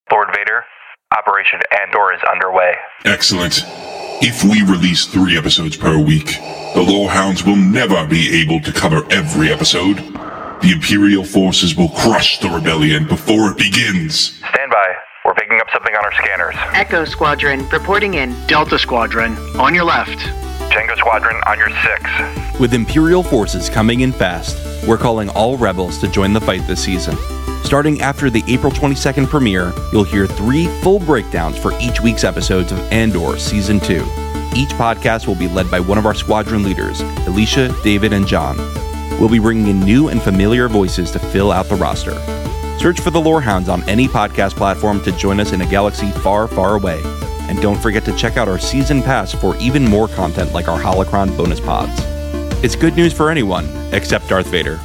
Lord Vader, Operation Andor is underway. Excellent. If we release 3 episodes per week, the Lorehounds will never be able to cover every episode. The Imperial forces will crush the rebellion before it begins. Stand by. We're picking up something on our scanners. Echo Squadron, reporting in. Delta Squadron, on your left. Tango Squadron on your 6. With Imperial forces coming in fast, we're calling all rebels to join the fight this season. Starting after the April 22nd premiere, you'll hear 3 full breakdowns for each week's episodes of Andor Season 2. Each podcast will be led by one of our squadron leaders, Alicia, David, and John. We'll be bringing in new and familiar voices to fill out the roster. Search for the Lorehounds on any podcast platform to join us in a galaxy far, far away. And don't forget to check out our season pass for even more content like our Holocron bonus pods. It's good news for anyone, except Darth Vader.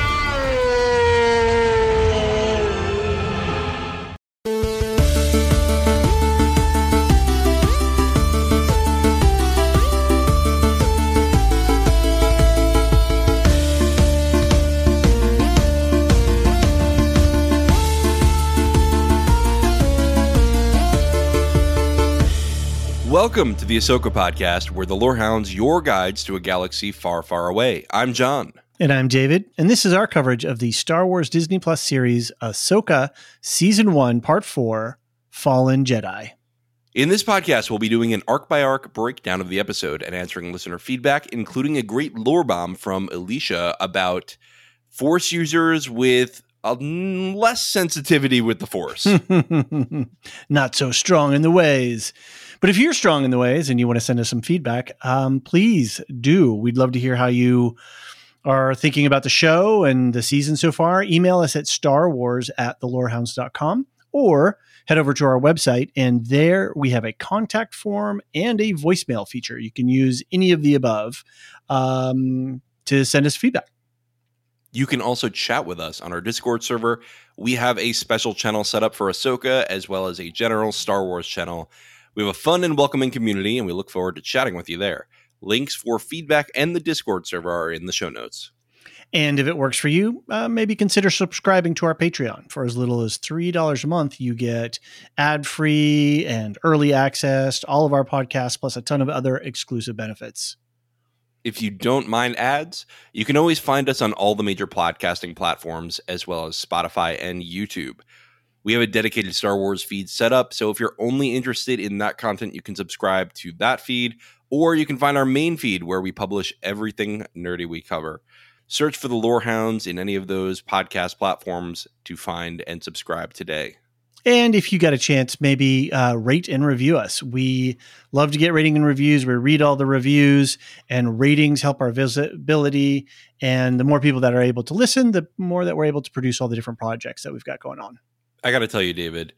Welcome to the Ahsoka Podcast, where the Lorehounds, your guides to a galaxy far, far away. I'm John. And I'm David, and this is our coverage of the Star Wars Disney Plus series Ahsoka Season 1, Part 4, Fallen Jedi. In this podcast, we'll be doing an arc-by-arc breakdown of the episode and answering listener feedback, including a great lore bomb from Alicia about Force users with less sensitivity with the Force. Not so strong in the ways. But if you're strong in the ways and you want to send us some feedback, please do. We'd love to hear how you are thinking about the show and the season so far. Email us at starwars@thelorehounds.com or head over to our website, and there we have a contact form and a voicemail feature. You can use any of the above to send us feedback. You can also chat with us on our Discord server. We have a special channel set up for Ahsoka, as well as a general Star Wars channel. We have a fun and welcoming community, and we look forward to chatting with you there. Links for feedback and the Discord server are in the show notes. And if it works for you, maybe consider subscribing to our Patreon. For as little as $3 a month, you get ad-free and early access to all of our podcasts, plus a ton of other exclusive benefits. If you don't mind ads, you can always find us on all the major podcasting platforms, as well as Spotify and YouTube. We have a dedicated Star Wars feed set up, so if you're only interested in that content, you can subscribe to that feed, or you can find our main feed where we publish everything nerdy we cover. Search for the Lorehounds in any of those podcast platforms to find and subscribe today. And if you got a chance, maybe rate and review us. We love to get rating and reviews. We read all the reviews, and ratings help our visibility. And the more people that are able to listen, the more that we're able to produce all the different projects that we've got going on. I got to tell you, David,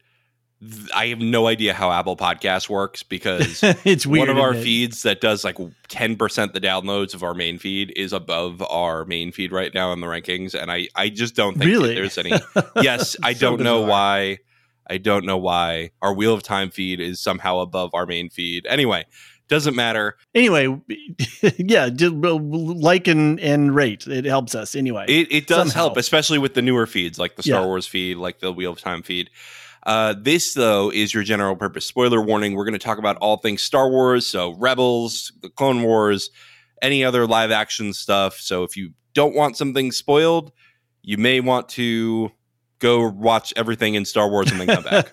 I have no idea how Apple Podcasts works, because it's weird, one of our feeds that does like 10% the downloads of our main feed is above our main feed right now in the rankings. And I just don't think that there's any. Yes, I don't know why. I don't know why our Wheel of Time feed is somehow above our main feed. Anyway, doesn't matter. Anyway, yeah, just like and rate. It helps us anyway. It does help, especially with the newer feeds like the Star Wars feed, like the Wheel of Time feed. This, though, is your general purpose. Spoiler warning, we're going to talk about all things Star Wars, so Rebels, the Clone Wars, any other live action stuff. So if you don't want something spoiled, you may want to go watch everything in Star Wars and then come back.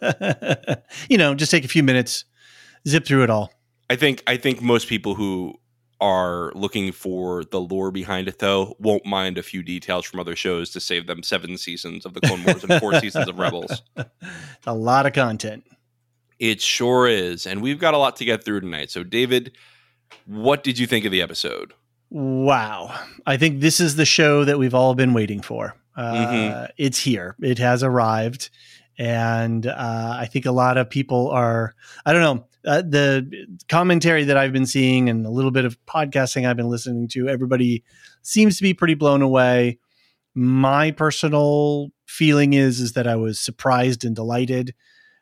Just take a few minutes, zip through it all. I think most people who are looking for the lore behind it, though, won't mind a few details from other shows to save them 7 seasons of the Clone Wars and 4 seasons of Rebels. A lot of content. It sure is. And we've got a lot to get through tonight. So, David, what did you think of the episode? Wow. I think this is the show that we've all been waiting for. It's here. It has arrived. And I think a lot of people are, I don't know, the commentary that I've been seeing and a little bit of podcasting I've been listening to, everybody seems to be pretty blown away. My personal feeling is that I was surprised and delighted.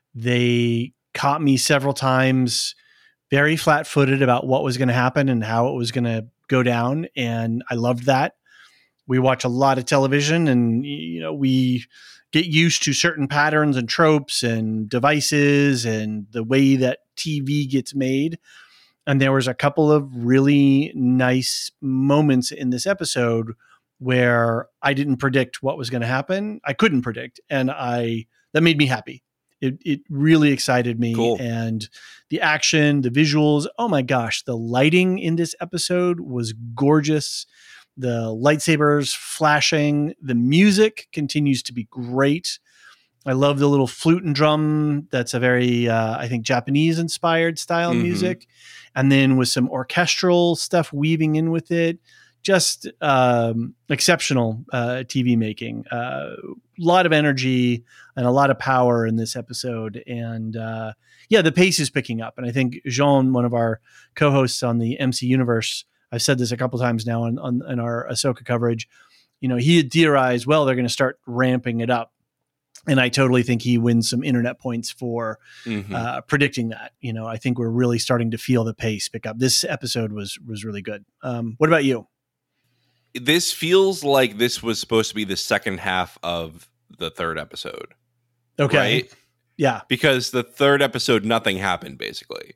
They caught me several times very flat-footed about what was going to happen and how it was going to go down. And I loved that. we watch a lot of television, and we get used to certain patterns and tropes and devices and the way that TV gets made. And there was a couple of really nice moments in this episode where I didn't predict what was going to happen. I couldn't predict, and that made me happy. It really excited me. Cool. And the action, the visuals, oh my gosh, the lighting in this episode was gorgeous. The lightsabers flashing, the music continues to be great. I love the little flute and drum. That's a very, I think, Japanese inspired style music. And then with some orchestral stuff weaving in with it. Just exceptional TV making. A lot of energy and a lot of power in this episode. And the pace is picking up. And I think Jean, one of our co-hosts on the MC Universe, I've said this a couple times now in our Ahsoka coverage, he had theorized, well, they're going to start ramping it up. And I totally think he wins some internet points for predicting that. I think we're really starting to feel the pace pick up. This episode was really good. What about you? This feels like this was supposed to be the second half of the third episode. Okay. Right? Yeah. Because the third episode, nothing happened, basically.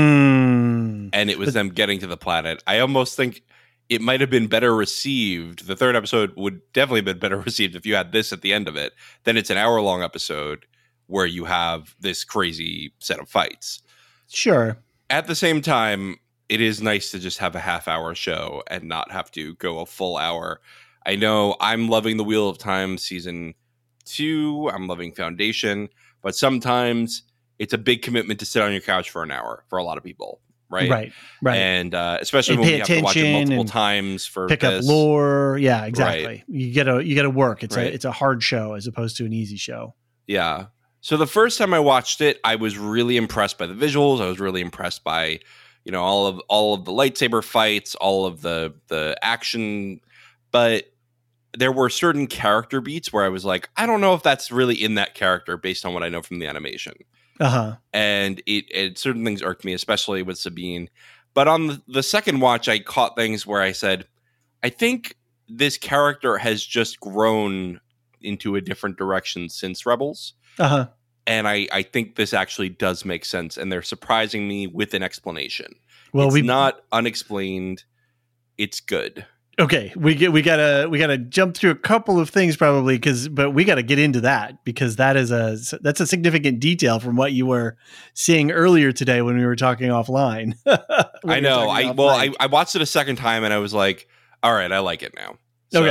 And it was them getting to the planet. I almost think it might have been better received. The third episode would definitely have been better received if you had this at the end of it. Then it's an hour-long episode where you have this crazy set of fights. Sure. At the same time, it is nice to just have a half-hour show and not have to go a full hour. I know I'm loving The Wheel of Time Season 2. I'm loving Foundation. But sometimes it's a big commitment to sit on your couch for an hour for a lot of people. Right. And especially when you have to watch it multiple times for pick up lore. Yeah, exactly. Right. You gotta work. It's a hard show as opposed to an easy show. Yeah. So the first time I watched it, I was really impressed by the visuals. I was really impressed by all of the lightsaber fights, all of the action, but there were certain character beats where I was like, I don't know if that's really in that character based on what I know from the animation. And it certain things irked me, especially with Sabine. But on the second watch, I caught things where I said, I think this character has just grown into a different direction since Rebels. And I think this actually does make sense. And they're surprising me with an explanation. Well, it's not unexplained. It's good. Okay, we gotta jump through a couple of things probably but we gotta get into that because that's a significant detail from what you were seeing earlier today when we were talking offline. I know. I watched it a second time and I was like, all right, I like it now. So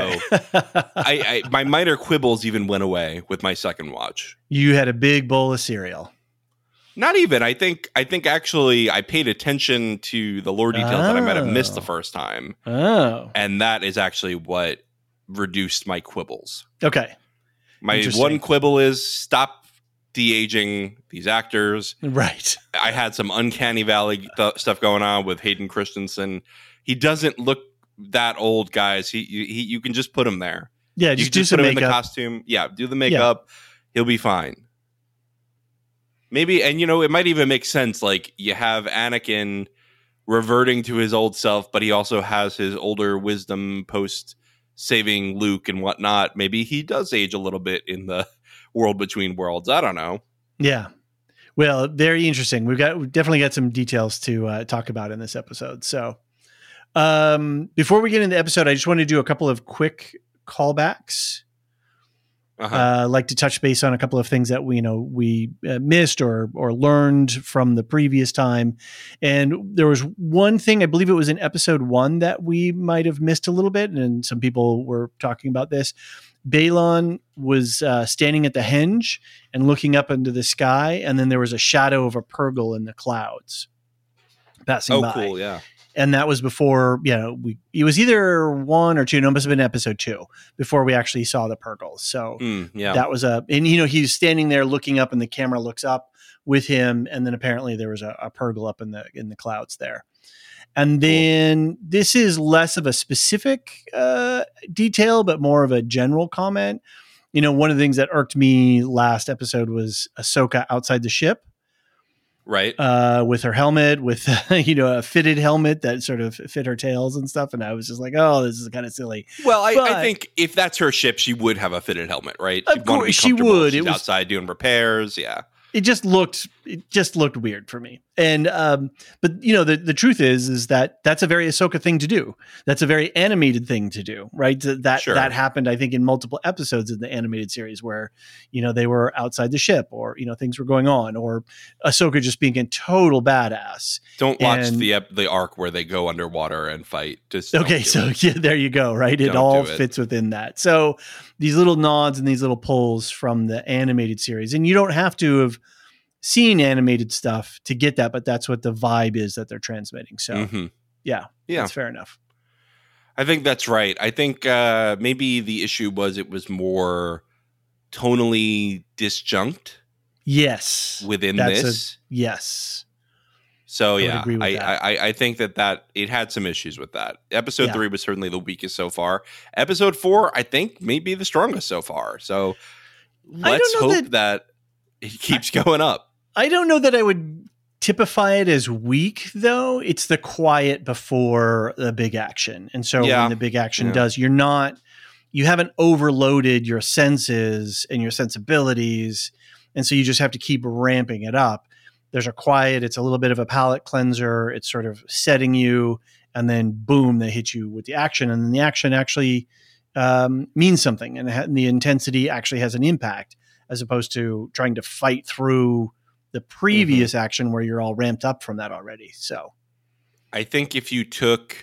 okay. my minor quibbles even went away with my second watch. You had a big bowl of cereal. Not even. I think actually I paid attention to the lore details that I might have missed the first time. And that is actually what reduced my quibbles. Okay. My one quibble is stop de-aging these actors. Right. I had some uncanny valley stuff going on with Hayden Christensen. He doesn't look that old, guys. You can just put him there. Yeah, you just put him makeup. in the costume. Yeah, do the makeup. Yeah. He'll be fine. Maybe, and it might even make sense. Like you have Anakin reverting to his old self, but he also has his older wisdom post saving Luke and whatnot. Maybe he does age a little bit in the world between worlds. I don't know. Yeah. Well, very interesting. We've definitely got some details to talk about in this episode. So before we get into the episode, I just want to do a couple of quick callbacks. Like to touch base on a couple of things that we missed or learned from the previous time. And there was one thing, I believe it was in episode 1 that we might have missed a little bit. And some people were talking about this. Balon was standing at the henge and looking up into the sky. And then there was a shadow of a Purrgil in the clouds passing by. Oh, cool. Yeah. And that was before, it was either 1 or 2, no, it must have been episode 2 before we actually saw the Purrgils. So that was he was standing there looking up and the camera looks up with him. And then apparently there was a Purrgil up in the clouds there. And then this is less of a specific detail, but more of a general comment. One of the things that irked me last episode was Ahsoka outside the ship. Right. With her helmet, with a fitted helmet that sort of fit her tails and stuff. And I was just like, oh, this is kind of silly. Well, I think if that's her ship, she would have a fitted helmet, right? Of course, she would. She's outside doing repairs. Yeah. It just looked weird for me. And but the truth is that that's a very Ahsoka thing to do. That's a very animated thing to do, right? That happened, I think, in multiple episodes in the animated series where they were outside the ship, or things were going on, or Ahsoka just being a total badass. Don't watch the arc where they go underwater and fight. There you go. Right, it all fits within that. So these little nods and these little pulls from the animated series, and you don't have to have seen animated stuff to get that, but that's what the vibe is that they're transmitting. So yeah, that's fair enough. I think that's right. I think maybe the issue was it was more tonally disjunct. Yes. Within this. Yes. So I think that it had some issues with that. Episode 3 was certainly the weakest so far. Episode 4, I think, may be the strongest so far. So let's hope that it keeps going up. I don't know that I would typify it as weak, though. It's the quiet before the big action. And so when the big action does, you haven't overloaded your senses and your sensibilities. And so you just have to keep ramping it up. There's a quiet, it's a little bit of a palate cleanser. It's sort of setting you, and then boom, they hit you with the action. And then the action actually means something, and the intensity actually has an impact, as opposed to trying to fight through the previous action where you're all ramped up from that already. So I think if you took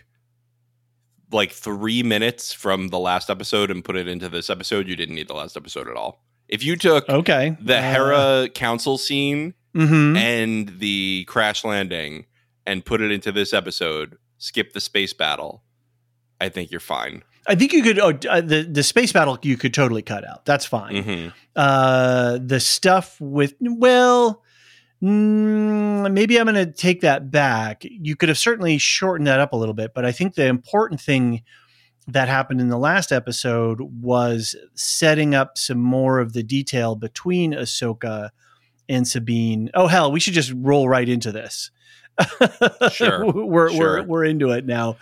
like 3 minutes from the last episode and put it into this episode, you didn't need the last episode at all. If you took the Hera council scene and the crash landing and put it into this episode, skip the space battle, I think you're fine. I think you could, the space battle you could totally cut out. That's fine. The stuff with, maybe I'm going to take that back. You could have certainly shortened that up a little bit, but I think the important thing that happened in the last episode was setting up some more of the detail between Ahsoka and Sabine. Oh, hell, we should just roll right into this. Sure. We're into it now.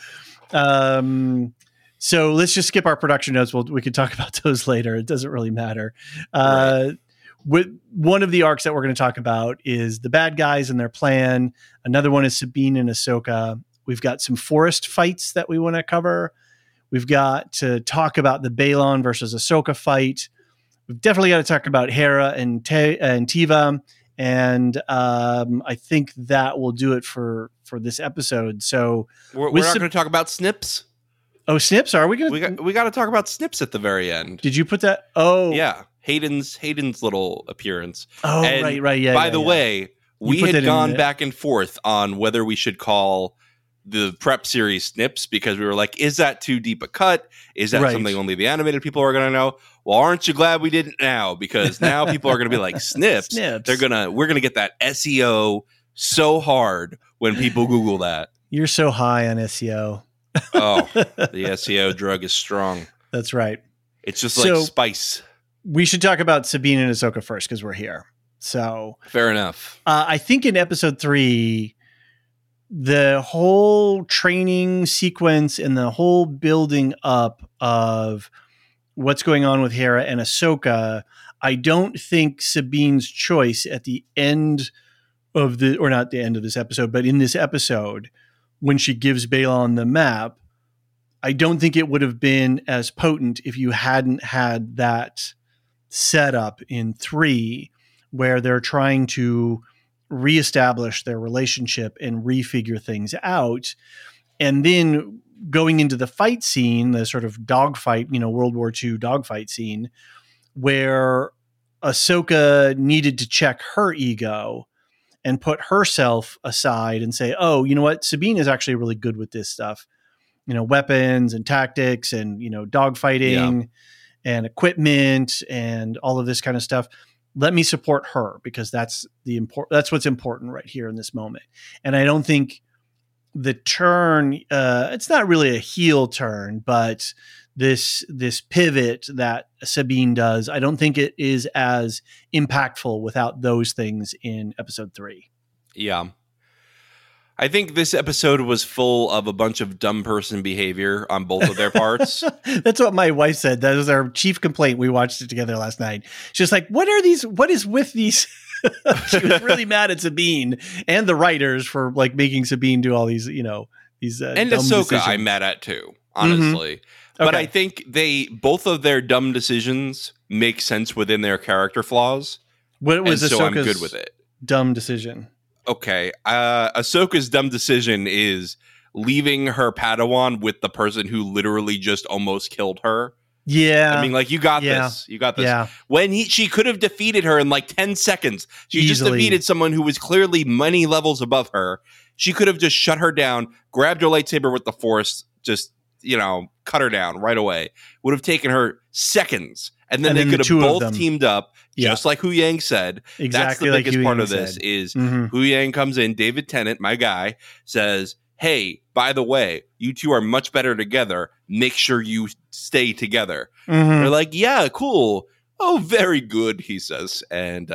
So let's just skip our production notes. We can talk about those later. It doesn't really matter. Right. With one of the arcs that we're going to talk about is the bad guys and their plan. Another one is Sabine and Ahsoka. We've got some forest fights that we want to cover. We've got to talk about the Balon versus Ahsoka fight. We've definitely got to talk about Hera and Teva. And I think that will do it for this episode. So we're not going to talk about Snips. Oh, Snips? Are we going to? We got to talk about Snips at the very end. Did you put that? Oh, yeah. Hayden's little appearance. Oh, and right. Yeah. By the way, we had gone back and forth on whether we should call the prep series Snips, because we were like, is that too deep a cut? Is that something only the animated people are going to know? Well, aren't you glad we didn't now? Because now people are going to be like, Snips. We're going to get that SEO so hard when people Google that. You're so high on SEO. Oh, the SEO drug is strong. That's right. It's just like spice. We should talk about Sabine and Ahsoka first, because we're here. So fair enough. I think in episode 3, the whole training sequence and the whole building up of what's going on with Hera and Ahsoka, I don't think Sabine's choice at the end of or not the end of this episode, but in this episode, when she gives Balon the map, I don't think it would have been as potent if you hadn't had that setup in 3, where they're trying to reestablish their relationship and refigure things out. And then going into the fight scene, the sort of dogfight, World War II dogfight scene, where Ahsoka needed to check her ego and put herself aside and say, oh, you know what? Sabine is actually really good with this stuff, weapons and tactics and, dogfighting and equipment and all of this kind of stuff. Let me support her, because that's what's important right here in this moment. And I don't think the turn, it's not really a heel turn, but this pivot that Sabine does, I don't think it is as impactful without those things in episode 3. Yeah. I think this episode was full of a bunch of dumb person behavior on both of their parts. That's what my wife said. That was our chief complaint. We watched it together last night. She's like, what is with these? She was really mad at Sabine and the writers for like making Sabine do all these, and Ahsoka decisions. I'm mad at too, honestly. Mm-hmm. But I think both of their dumb decisions make sense within their character flaws. What was Ahsoka's so I'm good with it. Dumb decision? Okay, Ahsoka's dumb decision is leaving her Padawan with the person who literally just almost killed her. Yeah. I mean, like, you got this. You got this. Yeah. When she could have defeated her in like 10 seconds. She Easily. Just defeated someone who was clearly many levels above her. She could have just shut her down, grabbed her lightsaber with the Force, just, cut her down right away. Would have taken her seconds. And then they could have both teamed up, just like Hu Yang said. Exactly. That's the biggest part of said. this is Hu Yang comes in, David Tennant, my guy, says, hey, by the way, you two are much better together. Make sure you stay together. Mm-hmm. They're like, yeah, cool. Oh, very good, he says. And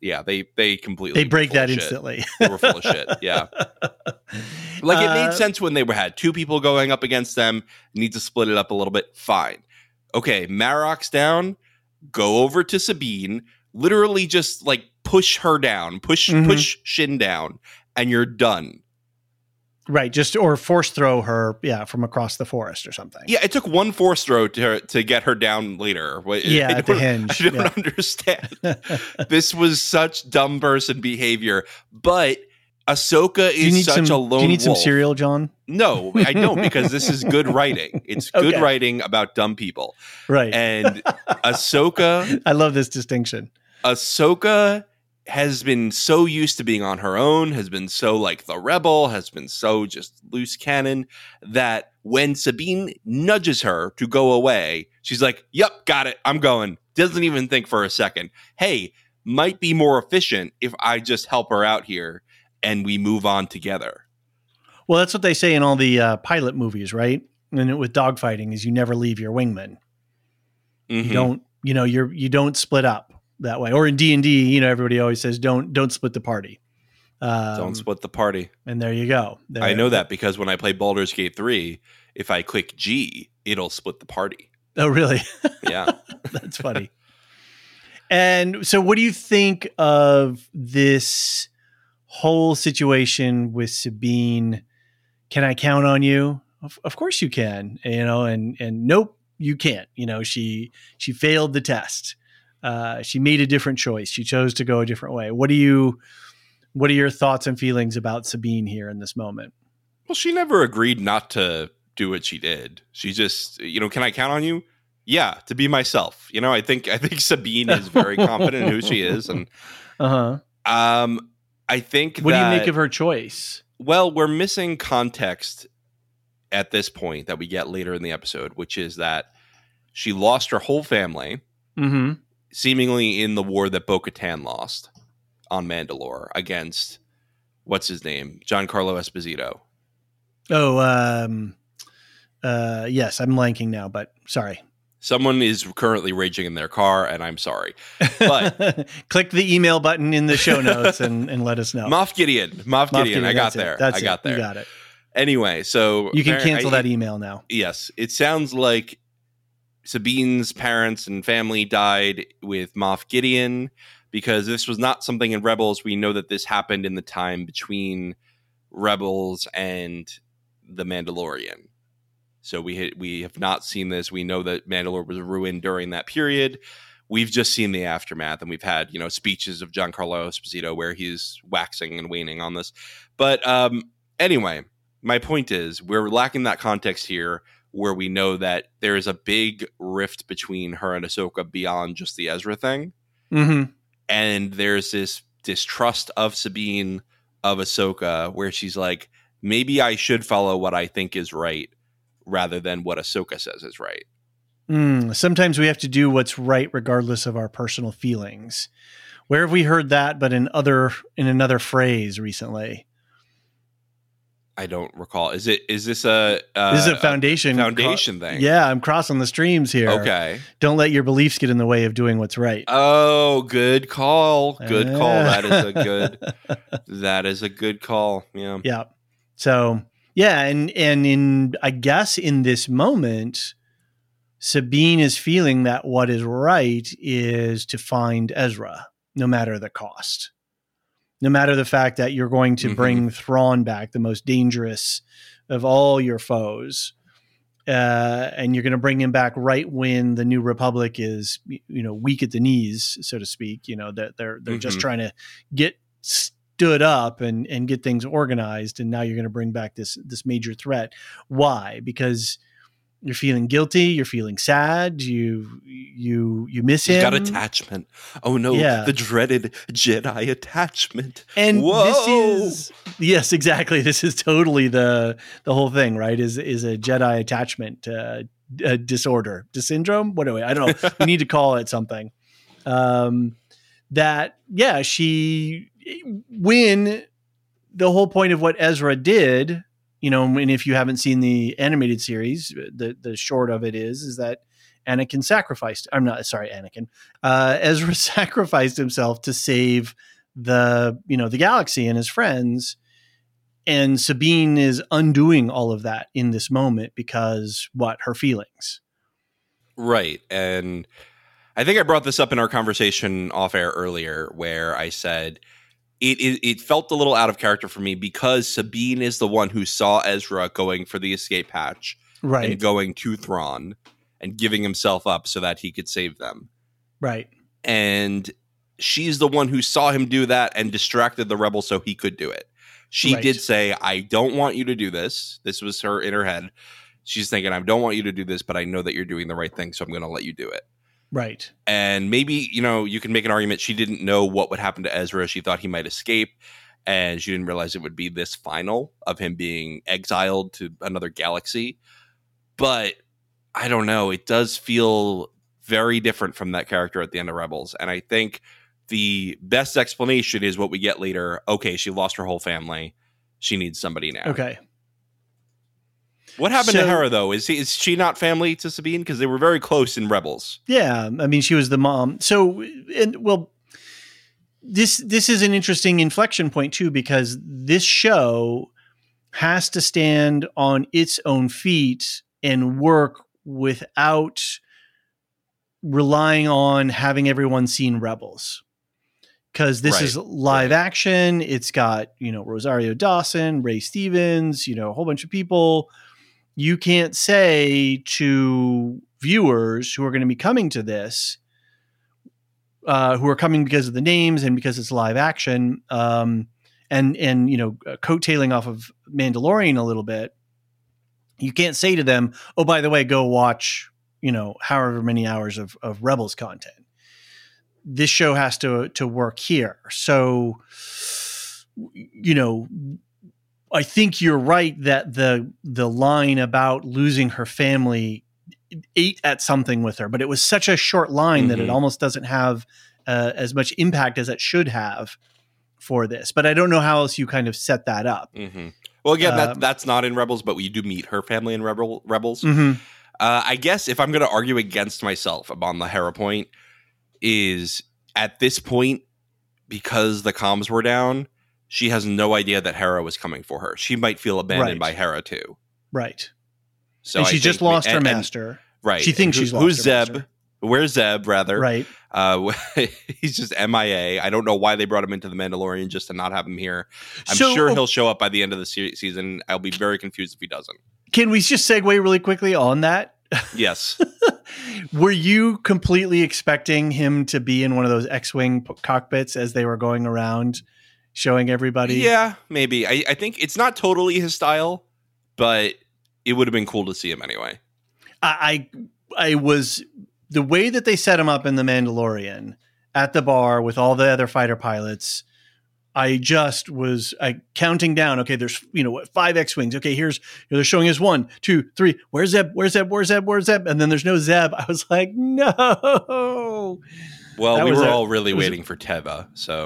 they completely break that instantly. They were full of shit. Yeah. Like, it made sense when they had two people going up against them. Need to split it up a little bit. Fine. Okay, Marok's down. Go over to Sabine. Literally just like push her down. Push Shin down. And you're done. Right, or force throw her, from across the forest or something. Yeah, it took one force throw to get her down later. At the hinge. I don't understand. This was such dumb person behavior, but Ahsoka is such a lone wolf. Do you need some cereal, John? No, I don't, because this is good writing. It's good writing about dumb people. Right. And Ahsoka... I love this distinction. Ahsoka has been so used to being on her own, has been so like the rebel, has been so just loose cannon, that when Sabine nudges her to go away, she's like, yep, got it, I'm going. Doesn't even think for a second. Hey, might be more efficient if I just help her out here and we move on together. Well, that's what they say in all the pilot movies, right? And with dogfighting is you never leave your wingman. Mm-hmm. You don't split up that way. Or in D&D, everybody always says don't split the party. Don't split the party. And there you go. I know that because when I play Baldur's Gate 3, if I click G, it'll split the party. Oh, really? Yeah. That's funny. And so what do you think of this whole situation with Sabine? Can I count on you? Of course you can, and nope, you can't. She failed the test. She made a different choice. She chose to go a different way. What are your thoughts and feelings about Sabine here in this moment? Well, she never agreed not to do what she did. She just, can I count on you? Yeah, to be myself. I think Sabine is very confident in who she is, and I think. What do you make of her choice? Well, we're missing context at this point that we get later in the episode, which is that she lost her whole family. Mm-hmm. Seemingly in the war that Bo-Katan lost on Mandalore against, what's his name? Giancarlo Esposito. Oh, yes, I'm blanking now, but sorry. Someone is currently raging in their car, and I'm sorry. But click the email button in the show notes and let us know. Moff Gideon. I got there. I got there. You got it. Anyway, so you can cancel that email now. Yes. It sounds like Sabine's parents and family died with Moff Gideon, because this was not something in Rebels. We know that this happened in the time between Rebels and The Mandalorian. So we have not seen this. We know that Mandalore was ruined during that period. We've just seen the aftermath, and we've had, speeches of Giancarlo Esposito where he's waxing and waning on this. But anyway, my point is we're lacking that context here, where we know that there is a big rift between her and Ahsoka beyond just the Ezra thing. Mm-hmm. And there's this distrust of Sabine, of Ahsoka, where she's like, maybe I should follow what I think is right rather than what Ahsoka says is right. Sometimes we have to do what's right regardless of our personal feelings. Where have we heard that but in another phrase recently? I don't recall. Is this a this is a foundation thing? Yeah, I'm crossing the streams here. Okay. Don't let your beliefs get in the way of doing what's right. Oh, good call. Good call. That is a good call. Yeah. Yeah. So yeah, and in I guess in this moment, Sabine is feeling that what is right is to find Ezra, no matter the cost. No matter the fact that you're going to bring Thrawn back, the most dangerous of all your foes, and you're going to bring him back right when the New Republic is, weak at the knees, so to speak. That they're just trying to get stood up and get things organized, and now you're going to bring back this major threat. Why? Because you're feeling guilty. You're feeling sad. You miss him. He's got attachment. Oh no, the dreaded Jedi attachment. And this is yes, exactly. This is totally the whole thing, right? Is a Jedi attachment disorder, syndrome. What do I don't know. We need to call it something. She when the whole point of what Ezra did. And if you haven't seen the animated series, the short of it is that Anakin sacrificed. I'm not sorry, Anakin. Ezra sacrificed himself to save the galaxy and his friends. And Sabine is undoing all of that in this moment because her feelings. Right. And I think I brought this up in our conversation off air earlier, where I said, It felt a little out of character for me because Sabine is the one who saw Ezra going for the escape hatch, right, and going to Thrawn and giving himself up so that he could save them. Right. And she's the one who saw him do that and distracted the rebels so he could do it. She did say, I don't want you to do this. This was her in her head. She's thinking, I don't want you to do this, but I know that you're doing the right thing, so I'm going to let you do it. Right. And maybe, you can make an argument she didn't know what would happen to Ezra. She thought he might escape, and she didn't realize it would be this final of him being exiled to another galaxy. But I don't know. It does feel very different from that character at the end of Rebels. And I think the best explanation is what we get later. Okay, she lost her whole family. She needs somebody now. Okay. What happened to Hera, though? Is she not family to Sabine? Because they were very close in Rebels. Yeah, I mean, she was the mom. So, this is an interesting inflection point, too, because this show has to stand on its own feet and work without relying on having everyone seen Rebels. Because this is live action. It's got, Rosario Dawson, Ray Stevens, a whole bunch of people. You can't say to viewers who are going to be coming to this, who are coming because of the names and because it's live action, and coattailing off of Mandalorian a little bit. You can't say to them, "Oh, by the way, go watch, however many hours of Rebels content." This show has to work here. So, I think you're right that the line about losing her family ate at something with her, but it was such a short line that it almost doesn't have as much impact as it should have for this. But I don't know how else you kind of set that up. Mm-hmm. Well, again, that's not in Rebels, but we do meet her family in Rebels. Mm-hmm. I guess if I'm going to argue against myself on the Hera point, is at this point, because the comms were down, she has no idea that Hera was coming for her. She might feel abandoned by Hera too. Right. So and she just lost her master. Right. She thinks she's lost her Zeb? master. Where's Zeb, rather? Right. He's just MIA. I don't know why they brought him into The Mandalorian just to not have him here. I'm sure he'll show up by the end of the season. I'll be very confused if he doesn't. Can we just segue really quickly on that? Yes. Were you completely expecting him to be in one of those X-Wing cockpits as they were going around showing everybody? Yeah, maybe. I think it's not totally his style, but it would have been cool to see him anyway. I was, the way that they set him up in The Mandalorian at the bar with all the other fighter pilots, I just was counting down. Okay, there's 5 X-Wings. Okay, they're showing us 1, 2, 3. Where's Zeb? Where's Zeb? Where's Zeb? Where's Zeb? And then there's no Zeb. I was like, no. Well, we were all really waiting for Teva. So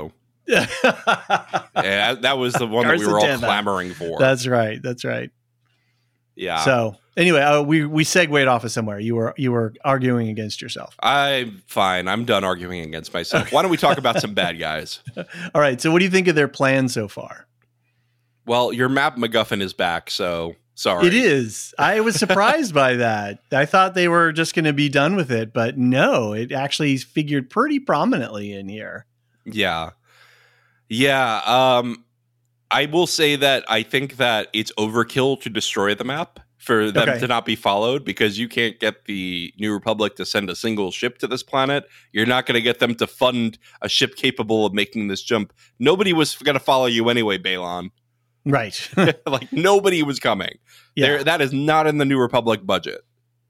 Yeah, that was the one that we were all clamoring for. That's right. Yeah. So anyway, we segued off of somewhere. You were arguing against yourself. I'm fine. I'm done arguing against myself. Okay. Why don't we talk about some bad guys? All right. So what do you think of their plan so far? Well, your map MacGuffin is back, so sorry. It is. I was surprised by that. I thought they were just going to be done with it, but no, it actually figured pretty prominently in here. Yeah. Yeah. I will say that I think that it's overkill to destroy the map for them to not be followed, because you can't get the New Republic to send a single ship to this planet. You're not going to get them to fund a ship capable of making this jump. Nobody was going to follow you anyway, Balon. Right. Like nobody was coming. Yeah. That is not in the New Republic budget.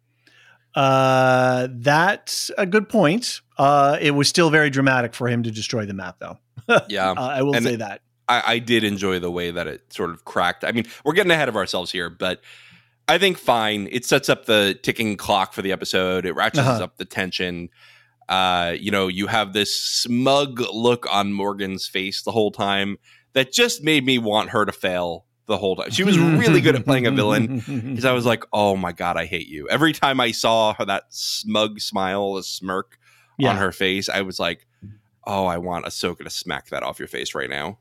That's a good point. It was still very dramatic for him to destroy the map, though. Yeah. I will say that. I did enjoy the way that it sort of cracked. I mean, we're getting ahead of ourselves here, but I think fine. It sets up the ticking clock for the episode. It ratchets up the tension. You have this smug look on Morgan's face the whole time that just made me want her to fail the whole time. She was really good at playing a villain, because I was like, oh my God, I hate you. Every time I saw her, that smug smile, the smirk on her face, I was like, oh, I want Ahsoka to smack that off your face right now.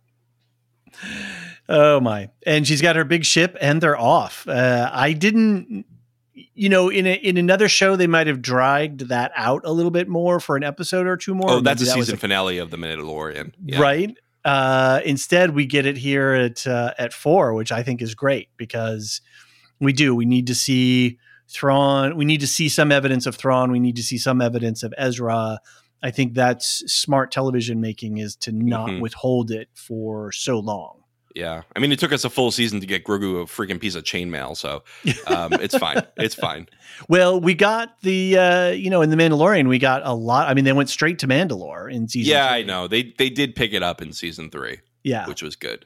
Oh my. And she's got her big ship and they're off. I didn't, in another show, they might have dragged that out a little bit more for an episode or two more. Oh, that's the season finale of The Mandalorian. Yeah. Right. Instead, we get it here at 4, which I think is great, because we need to see Thrawn. We need to see some evidence of Thrawn. We need to see some evidence of Ezra. I think that's smart television making, is to not withhold it for so long. Yeah. I mean, it took us a full season to get Grogu a freaking piece of chainmail, so it's fine. It's fine. Well, we got the, in The Mandalorian, we got a lot. I mean, they went straight to Mandalore in season 3. I know. They did pick it up in season 3. Yeah. Which was good.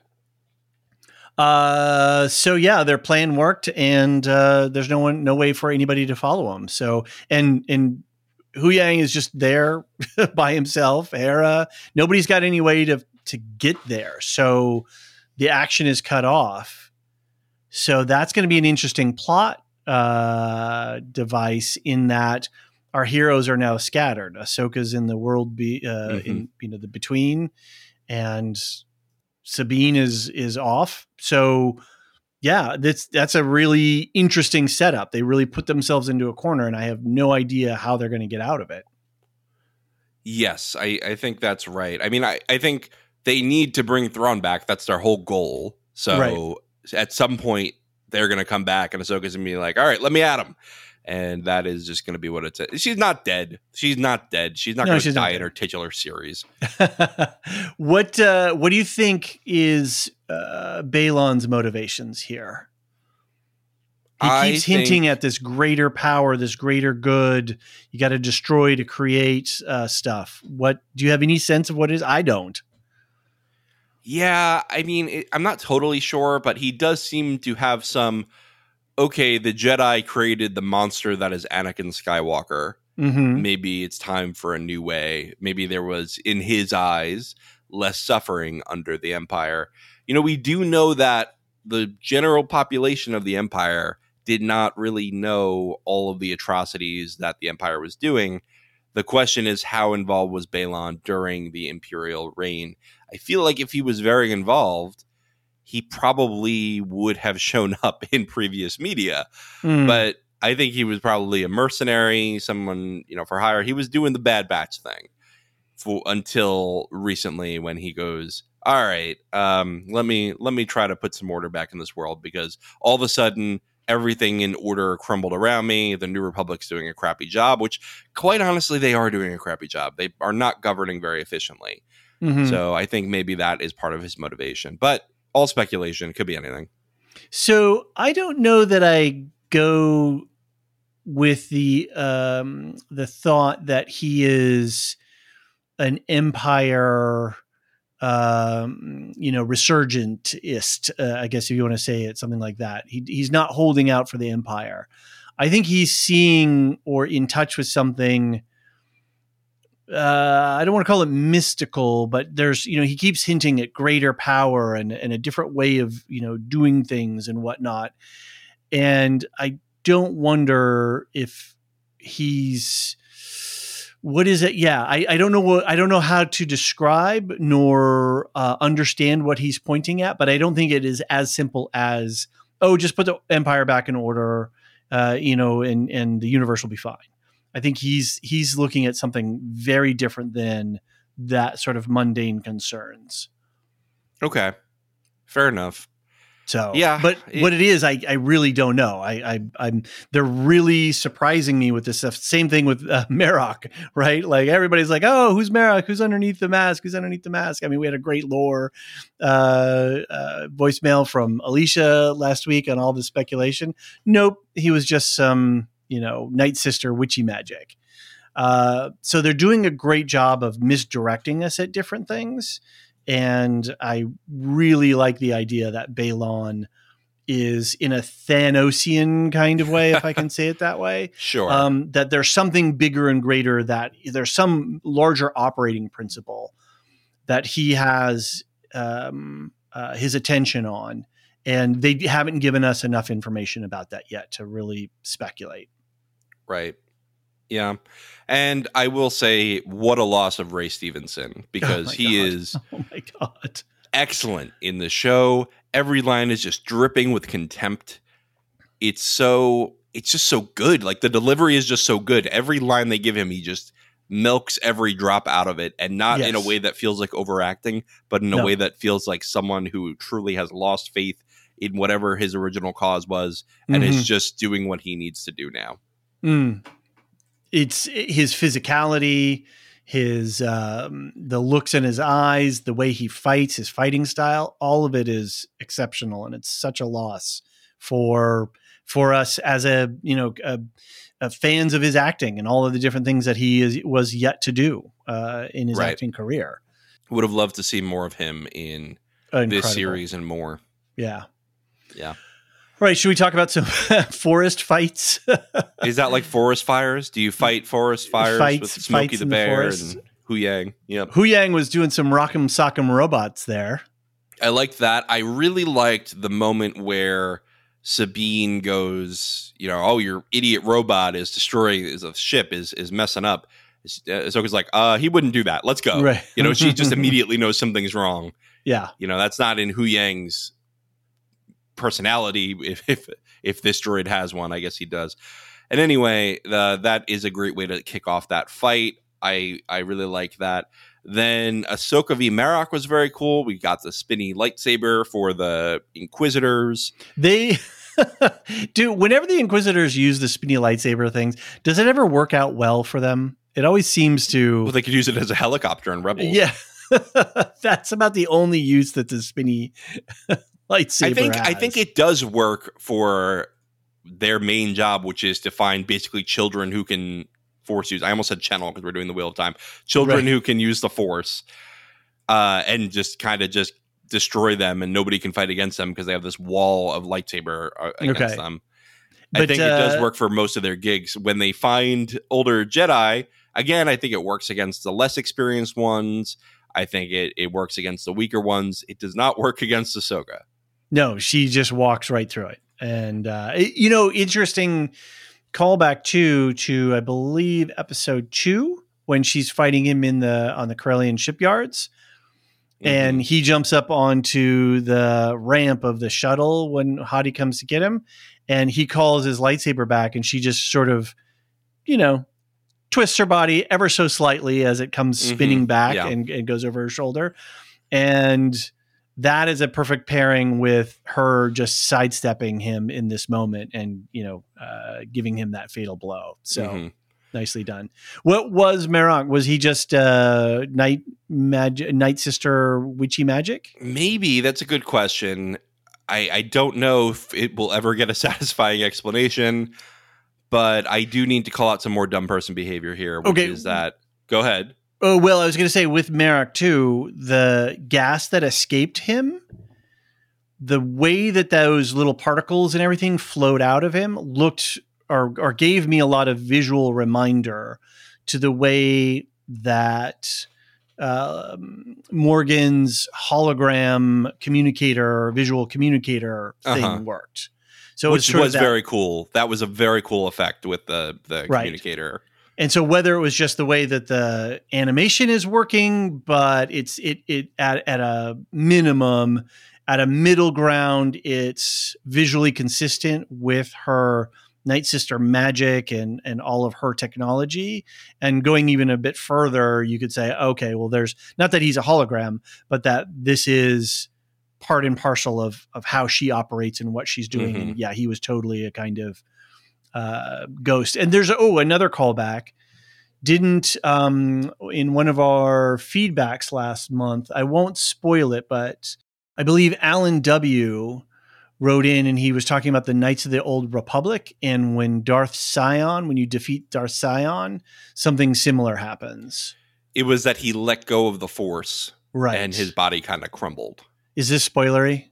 So yeah, their plan worked, and there's no way for anybody to follow them. So, and Huyang is just there by himself. Hera, nobody's got any way to get there. So the action is cut off. So that's going to be an interesting plot device, in that our heroes are now scattered. Ahsoka's in the world in the between, and Sabine is off. So yeah, that's a really interesting setup. They really put themselves into a corner, and I have no idea how they're going to get out of it. Yes, I think that's right. I mean, I think they need to bring Thrawn back. That's their whole goal. So at some point, they're going to come back, and Ahsoka's going to be like, all right, let me at him. And that is just going to be what it's. She's not dead. She's not dead. She's not going to die in her titular series. What do you think is Balon's motivations here? He keeps hinting at this greater power, this greater good. You got to destroy to create stuff. What do you have any sense of what it is? I don't. Yeah, I mean, I'm not totally sure, but he does seem to have some. Okay, the Jedi created the monster that is Anakin Skywalker. Maybe it's time for a new way. Maybe there was, in his eyes, less suffering under the Empire. We do know that the general population of the Empire did not really know all of the atrocities that the Empire was doing. The question is, how involved was Balon during the Imperial reign? I feel like if he was very involved, he probably would have shown up in previous media. But I think he was probably a mercenary, someone, for hire. He was doing the Bad Batch thing until recently, when he goes, all right, let me try to put some order back in this world, because all of a sudden everything in order crumbled around me. The New Republic's doing a crappy job, which quite honestly, they are doing a crappy job. They are not governing very efficiently. So I think maybe that is part of his motivation, but all speculation. Could be anything. So I don't know that I go with the thought that he is an Empire, resurgentist, I guess, if you want to say it, something like that. He's not holding out for the Empire. I think he's seeing or in touch with something I don't want to call it mystical, but there's, he keeps hinting at greater power and a different way of, doing things and whatnot. And I don't wonder if what is it? Yeah. I don't know I don't know how to describe nor understand what he's pointing at, but I don't think it is as simple as, just put the Empire back in order, and the universe will be fine. I think he's looking at something very different than that sort of mundane concerns. Okay. Fair enough. So, yeah, but what it is, I really don't know. They're really surprising me with this stuff. Same thing with Marok, right? Like everybody's like, oh, who's Marok? Who's underneath the mask? Who's underneath the mask? I mean, we had a great lore voicemail from Alicia last week on all this speculation. Nope. He was just some, Night Sister witchy magic. So they're doing a great job of misdirecting us at different things. And I really like the idea that Balon is in a Thanosian kind of way, if I can say it that way. Sure. That there's something bigger and greater, that there's some larger operating principle that he has his attention on. And they haven't given us enough information about that yet to really speculate. Right. Yeah. And I will say, what a loss of Ray Stevenson, because he is excellent in the show. Every line is just dripping with contempt. It's just so good. Like the delivery is just so good. Every line they give him, he just milks every drop out of it, and not in a way that feels like overacting, but in a way that feels like someone who truly has lost faith in whatever his original cause was and is just doing what he needs to do now. It's his physicality, his the looks in his eyes, the way he fights, his fighting style, all of it is exceptional, and it's such a loss for us as fans of his acting and all of the different things that he was yet to do in his acting career. Would have loved to see more of him in this series and more. Yeah. Yeah. All right, should we talk about some forest fights? Is that like forest fires? Do you fight forest fires with Smokey the Bear and Hu Yang? Yep. Hu Yang was doing some rock'em sock'em robots there. I liked that. I really liked the moment where Sabine goes, your idiot robot is destroying the ship, is messing up. Ahsoka's like, he wouldn't do that. Let's go. Right. She just immediately knows something's wrong. Yeah. That's not in Hu Yang's personality. If this droid has one, I guess he does. And anyway, that is a great way to kick off that fight. I really like that. Then Ahsoka v. Marok was very cool. We got the spinny lightsaber for the Inquisitors. Dude, whenever the Inquisitors use the spinny lightsaber things, does it ever work out well for them? It always seems to. Well, they could use it as a helicopter in Rebels. Yeah. That's about the only use that the spinny lightsaber has. I think it does work for their main job, which is to find basically children who can force use. I almost said channel because we're doing the Wheel of Time. Children who can use the Force and just kind of just destroy them, and nobody can fight against them because they have this wall of lightsaber against them. I think it does work for most of their gigs. When they find older Jedi, again, I think it works against the less experienced ones. I think it works against the weaker ones. It does not work against Ahsoka. No, she just walks right through it. And, interesting callback to, I believe, episode 2, when she's fighting him on the Corellian shipyards. Mm-hmm. And he jumps up onto the ramp of the shuttle when Hadi comes to get him. And he calls his lightsaber back, and she just sort of, twists her body ever so slightly as it comes spinning back and goes over her shoulder. And that is a perfect pairing with her just sidestepping him in this moment and, giving him that fatal blow. So nicely done. What was Marok? Was he just Night Sister witchy magic? Maybe. That's a good question. I don't know if it will ever get a satisfying explanation, but I do need to call out some more dumb person behavior here, which is that. Go ahead. Oh, well, I was going to say with Marok too, the gas that escaped him, the way that those little particles and everything flowed out of him looked or gave me a lot of visual reminder to the way that Morgan's hologram communicator, visual communicator thing worked. So which was very cool. That was a very cool effect with the communicator. And so whether it was just the way that the animation is working, but it at a minimum, at a middle ground, it's visually consistent with her Night Sister magic and all of her technology. And going even a bit further, you could say, okay, well, there's not that he's a hologram, but that this is part and parcel of how she operates and what she's doing. And yeah, he was totally a kind of ghost. And there's another callback. Didn't in one of our feedbacks last month, I won't spoil it, but I believe Alan W. wrote in and he was talking about the Knights of the Old Republic, and when you defeat Darth Sion, something similar happens. It was that he let go of the Force, right, and his body kind of crumbled. Is this spoilery?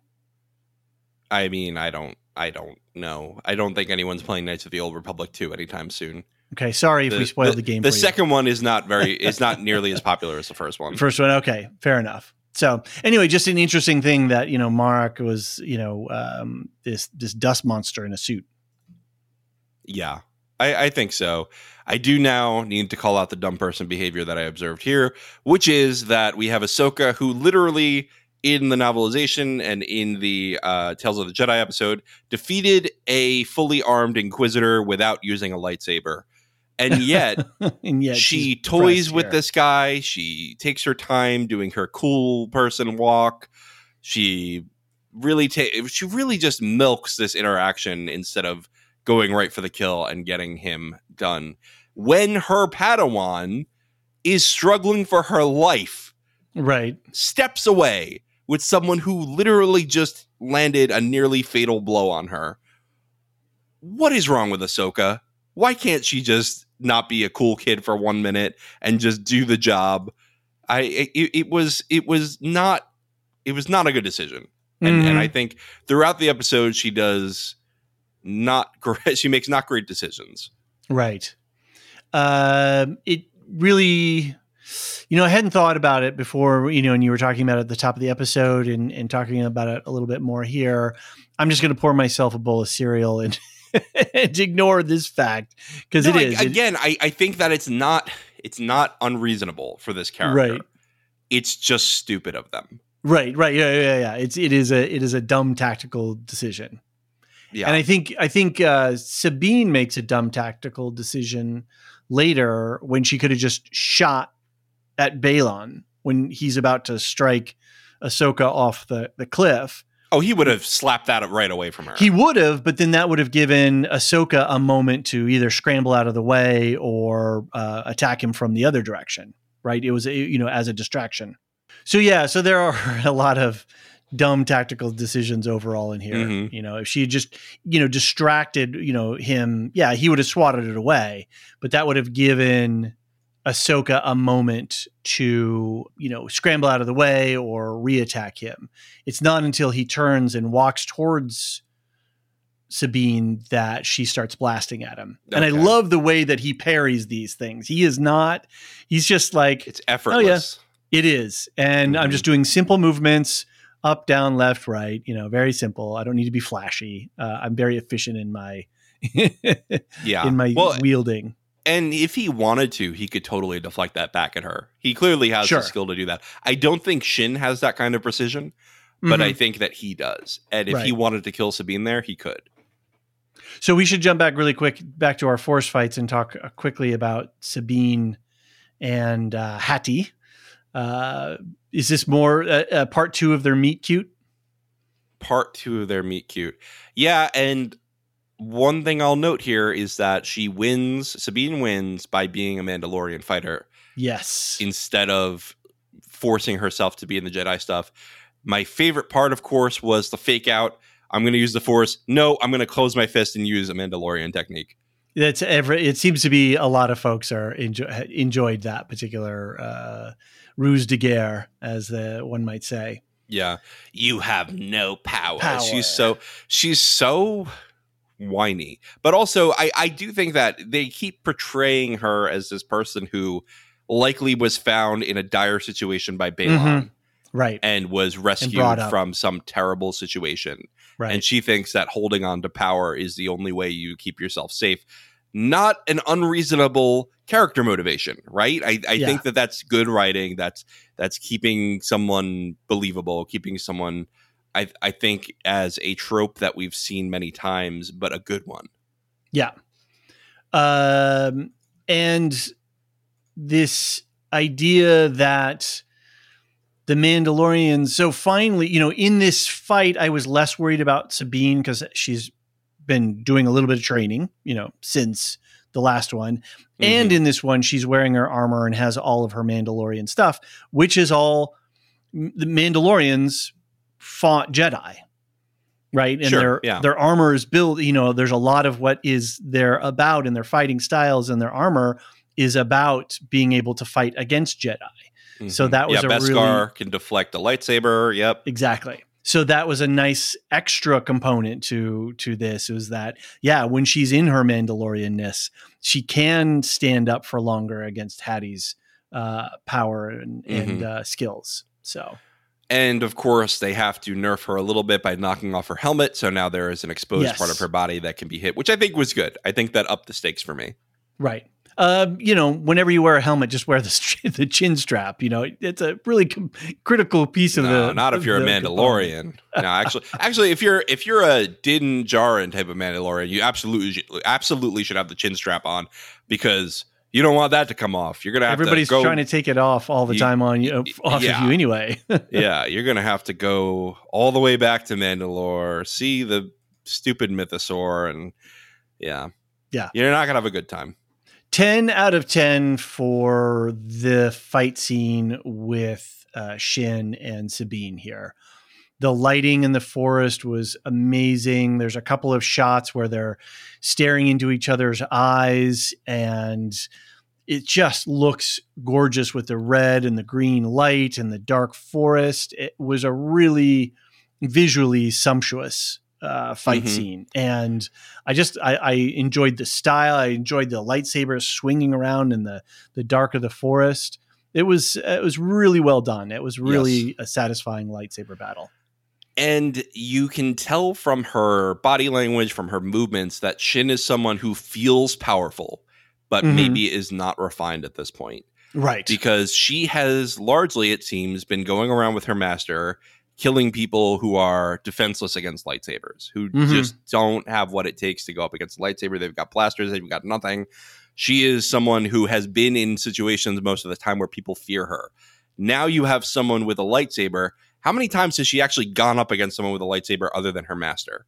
I mean, I don't know. I don't think anyone's playing Knights of the Old Republic 2 anytime soon. Okay, sorry if we spoiled the game. The second one is not nearly as popular as the first one. First one, okay, fair enough. So anyway, just an interesting thing that Marek was this dust monster in a suit. Yeah, I think so. I do now need to call out the dumb person behavior that I observed here, which is that we have Ahsoka, who literally in the novelization and in the Tales of the Jedi episode defeated a fully armed Inquisitor without using a lightsaber. And yet, she toys with this guy. She takes her time doing her cool person walk. She really just milks this interaction instead of going right for the kill and getting him done. When her Padawan is struggling for her life, right, steps away with someone who literally just landed a nearly fatal blow on her. What is wrong with Ahsoka? Why can't she just not be a cool kid for 1 minute and just do the job? It was not a good decision. And I think throughout the episode, she makes not great decisions. Right. It really, I hadn't thought about it before, and you were talking about it at the top of the episode and talking about it a little bit more here. I'm just going to pour myself a bowl of cereal and ignore this fact because it is. I think that it's not unreasonable for this character. Right. It's just stupid of them. Right. Yeah. It is a dumb tactical decision. Yeah. And I think Sabine makes a dumb tactical decision later when she could have just shot at Balon when he's about to strike Ahsoka off the cliff. Oh, he would have slapped that right away from her. He would have, but then that would have given Ahsoka a moment to either scramble out of the way or attack him from the other direction, right? It was, as a distraction. So there are a lot of dumb tactical decisions overall in here. Mm-hmm. If she had just, distracted, him, he would have swatted it away, but that would have given Ahsoka a moment to, scramble out of the way or reattack him. It's not until he turns and walks towards Sabine that she starts blasting at him. Okay. And I love the way that he parries these things. He's just like, it's effortless. Oh, yeah, it is. And I'm just doing simple movements, up, down, left, right, very simple. I don't need to be flashy. I'm very efficient in my, wielding. And if he wanted to, he could totally deflect that back at her. He clearly has the skill to do that. I don't think Shin has that kind of precision, but I think that he does. And if he wanted to kill Sabine there, he could. So we should jump back really quick back to our Force fights and talk quickly about Sabine and Hattie. Is this more part 2 of their meet cute? Part 2 of their meet cute. Yeah, and one thing I'll note here is that Sabine wins by being a Mandalorian fighter. Yes. Instead of forcing herself to be in the Jedi stuff. My favorite part, of course, was the fake out. I'm going to use the Force. No, I'm going to close my fist and use a Mandalorian technique. It seems to be a lot of folks are enjoyed that particular ruse de guerre, as one might say. Yeah. You have no power. She's so whiny. But also, I do think that they keep portraying her as this person who likely was found in a dire situation by Balon. Right. And was rescued from some terrible situation. Right. And she thinks that holding on to power is the only way you keep yourself safe. Not an unreasonable character motivation, right? I think that that's good writing. That's keeping someone believable, keeping someone, I think, as a trope that we've seen many times, but a good one. Yeah. And this idea that the Mandalorians, so finally, in this fight, I was less worried about Sabine because she's been doing a little bit of training, since the last one. Mm-hmm. And in this one, she's wearing her armor and has all of her Mandalorian stuff, which is all the Mandalorians fought Jedi, right? And their armor is built, there's a lot of what is they're about in their fighting styles, and their armor is about being able to fight against Jedi. Mm-hmm. So that was Beskar can deflect a lightsaber. Yep. Exactly. So that was a nice extra component to this, is that, when she's in her Mandalorian-ness, she can stand up for longer against Hattie's power and skills. So, and of course, they have to nerf her a little bit by knocking off her helmet. So now there is an exposed part of her body that can be hit, which I think was good. I think that upped the stakes for me. Right. Whenever you wear a helmet, just wear the chin strap. It's a really critical piece of not if you're a Mandalorian. No, actually, if you're a Din Djarin type of Mandalorian, you absolutely should have the chin strap on, because you don't want that to come off. You're gonna have everybody's trying to take it off all the time on you, off of you anyway. Yeah, you're gonna have to go all the way back to Mandalore, see the stupid mythosaur, and you're not gonna have a good time. 10 out of 10 for the fight scene with Shin and Sabine here. The lighting in the forest was amazing. There's a couple of shots where they're staring into each other's eyes, and it just looks gorgeous with the red and the green light and the dark forest. It was a really visually sumptuous fight scene, and I enjoyed the style. I enjoyed the lightsabers swinging around in the dark of the forest. It was really well done. It was really a satisfying lightsaber battle. And you can tell from her body language, from her movements, that Shin is someone who feels powerful, but maybe is not refined at this point. Right. Because she has largely, it seems, been going around with her master, killing people who are defenseless against lightsabers, who just don't have what it takes to go up against a lightsaber. They've got blasters. They've got nothing. She is someone who has been in situations most of the time where people fear her. Now you have someone with a lightsaber. How many times has she actually gone up against someone with a lightsaber other than her master?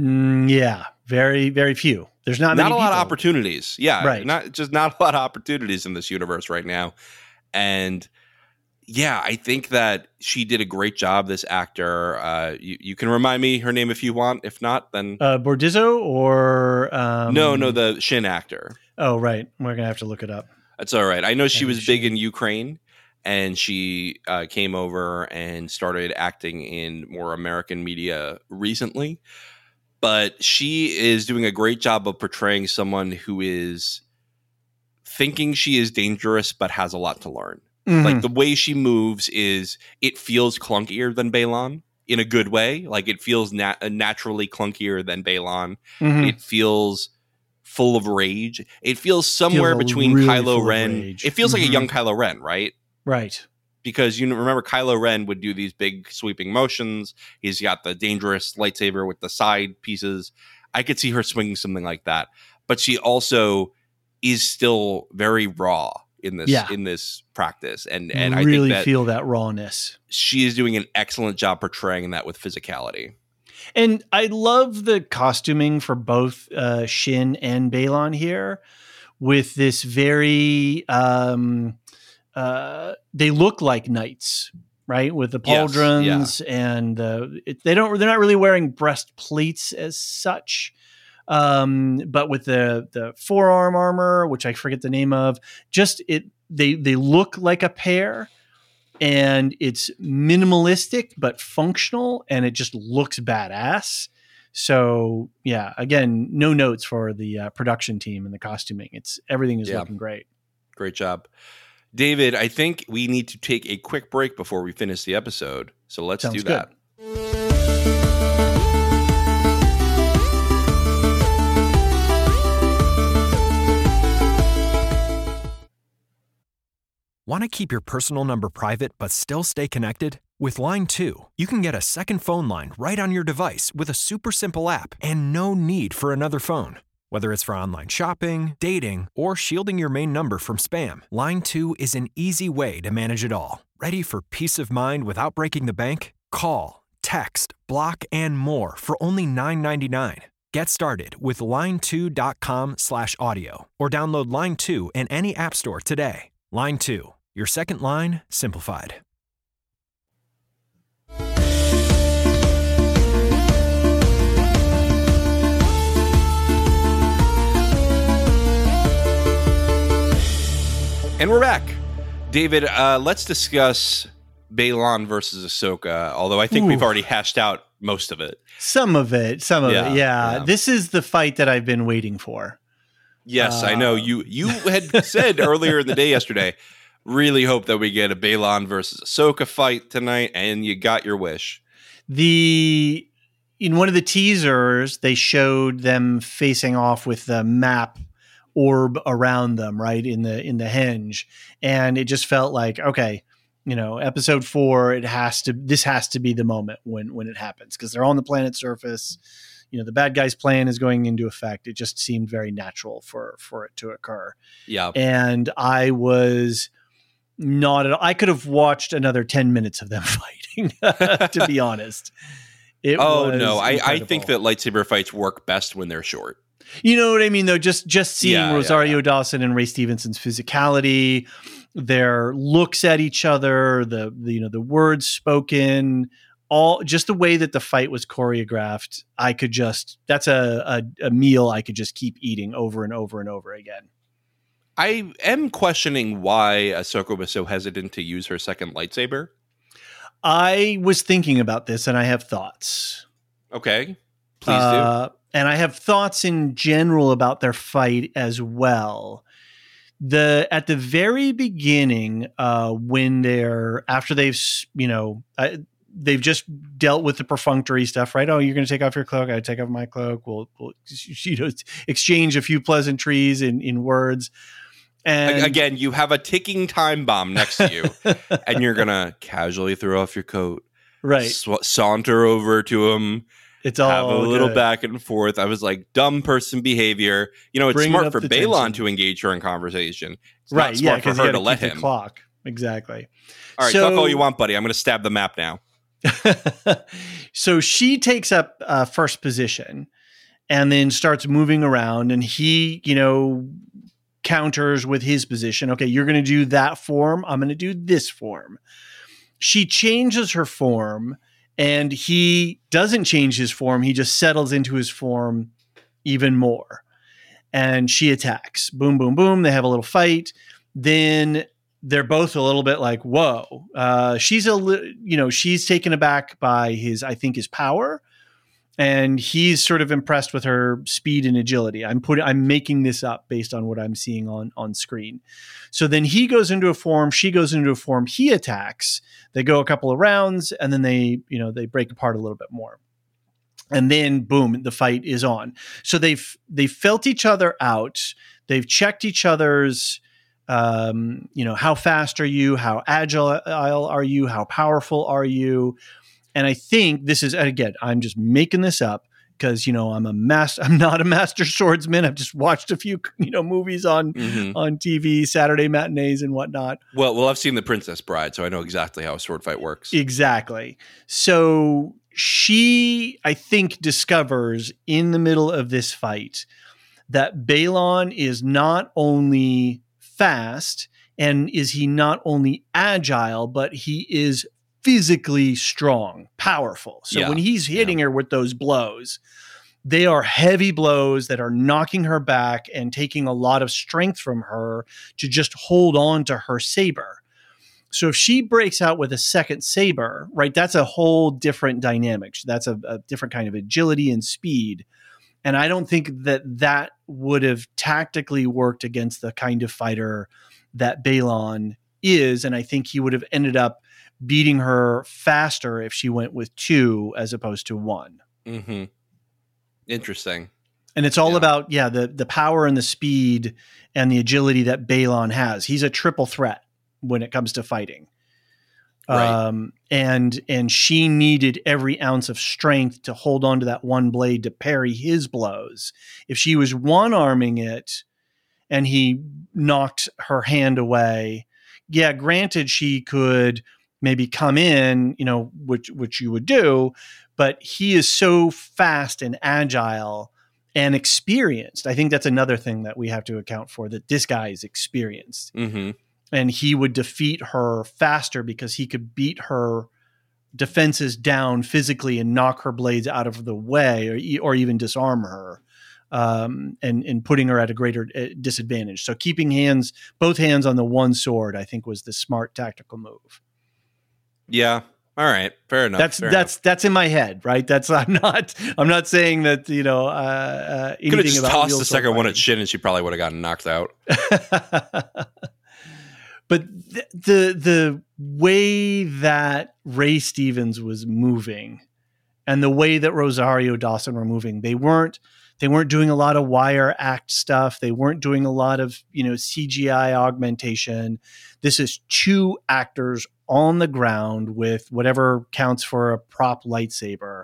Very, very few. There's not many lot of opportunities. Yeah, right. Not a lot of opportunities in this universe right now. And I think that she did a great job, this actor. You can remind me her name if you want. If not, then Bordizzo or no, the Shin actor. Oh, right. We're gonna have to look it up. That's all right. I know she was big in Ukraine, and she came over and started acting in more American media recently. But she is doing a great job of portraying someone who is thinking she is dangerous but has a lot to learn. Like, the way she moves it feels clunkier than Balon in a good way. Like, it feels naturally clunkier than Balon. It feels full of rage. It feels somewhere between really Kylo Ren. It feels like a young Kylo Ren, right? Right. Because you remember Kylo Ren would do these big sweeping motions. He's got the dangerous lightsaber with the side pieces. I could see her swinging something like that. But she also is still very raw in this practice, and I really think that feel that rawness. She is doing an excellent job portraying that with physicality. And I love the costuming for both Shin and Balon here, with this very they look like knights, right? With the pauldrons and they're not really wearing breastplates as such. But with the forearm armor, which I forget the name of, they look like a pair, and it's minimalistic but functional, and it just looks badass. So again, no notes for the production team and the costuming. Everything is looking great. Great job. David, I think we need to take a quick break before we finish the episode. So let's do that. Good. Want to keep your personal number private but still stay connected? With Line 2, you can get a second phone line right on your device with a super simple app and no need for another phone. Whether it's for online shopping, dating, or shielding your main number from spam, Line 2 is an easy way to manage it all. Ready for peace of mind without breaking the bank? Call, text, block, and more for only $9.99. Get started with line2.com/audio or download Line 2 in any app store today. Line 2, your second line simplified. And we're back. David, let's discuss Baelon versus Ahsoka, although I think we've already hashed out most of it. Some of it. Yeah. This is the fight that I've been waiting for. Yes, I know. You had said earlier in the day yesterday, really hope that we get a Baelon versus Ahsoka fight tonight, and you got your wish. In one of the teasers, they showed them facing off with the map orb around them, right, in the henge, and it just felt like, okay, episode 4, this has to be the moment when it happens, because they're on the planet's surface. The bad guy's plan is going into effect. It just seemed very natural for it to occur. Yeah. And I was not at all. I could have watched another 10 minutes of them fighting, to be honest. I think that lightsaber fights work best when they're short. You know what I mean, though? Just seeing Rosario Dawson and Ray Stevenson's physicality, their looks at each other, the words spoken, all just the way that the fight was choreographed, that's a meal I could just keep eating over and over and over again. I am questioning why Ahsoka was so hesitant to use her second lightsaber. I was thinking about this, and I have thoughts. Okay, please do. And I have thoughts in general about their fight as well. At the very beginning, when after they've just dealt with the perfunctory stuff, right? Oh, you're going to take off your cloak. I take off my cloak. We'll exchange a few pleasantries in words. And again, you have a ticking time bomb next to you, and you're going to casually throw off your coat, right? Saunter over to him. It's all have a little good. Back and forth. I was like, dumb person behavior. It's Bring smart for Baelon tension. to engage her in conversation. It's right? not smart for her to let keep him. the clock. Exactly. All right, talk all you want, buddy. I'm going to stab the map now. So she takes up first position, and then starts moving around, and he, counters with his position. Okay, you're going to do that form. I'm going to do this form. She changes her form. And he doesn't change his form. He just settles into his form even more. And she attacks. Boom, boom, boom. They have a little fight. Then they're both a little bit like, whoa. She's taken aback by his power. And he's sort of impressed with her speed and agility. I'm making this up based on what I'm seeing on screen. So then he goes into a form, she goes into a form, he attacks. They go a couple of rounds, and then they break apart a little bit more. And then boom, the fight is on. So they felt each other out. They've checked each other's how fast are you? How agile are you? How powerful are you? And I think this is, again, I'm just making this up because, I'm not a master swordsman. I've just watched a few, movies on TV, Saturday matinees and whatnot. Well, I've seen The Princess Bride, so I know exactly how a sword fight works. Exactly. So she, I think, discovers in the middle of this fight that Baelon is not only fast, and is he not only agile, but he is physically strong, powerful. So when he's hitting her with those blows, they are heavy blows that are knocking her back and taking a lot of strength from her to just hold on to her saber. So if she breaks out with a second saber, right, that's a whole different dynamic. That's a different kind of agility and speed. And I don't think that would have tactically worked against the kind of fighter that Baelon is, and I think he would have ended up beating her faster if she went with 2 as opposed to 1. Mm-hmm. Interesting. And it's all about, the power and the speed and the agility that Balon has. He's a triple threat when it comes to fighting. Right. And she needed every ounce of strength to hold on to that one blade to parry his blows. If she was one-arming it and he knocked her hand away, granted she could maybe come in, which you would do, but he is so fast and agile and experienced. I think that's another thing that we have to account for, that this guy is experienced. Mm-hmm. And he would defeat her faster because he could beat her defenses down physically and knock her blades out of the way, or even disarm her, and putting her at a greater disadvantage. So keeping both hands on the one sword, I think, was the smart tactical move. Yeah. All right. Fair enough. That's in my head, right? I'm not saying that, anything could have just about tossed the second one at Shin and she probably would have gotten knocked out. But the way that Ray Stevens was moving and the way that Rosario Dawson were moving, they weren't doing a lot of wire act stuff. They weren't doing a lot of, CGI augmentation. This is 2 actors on the ground with whatever counts for a prop lightsaber,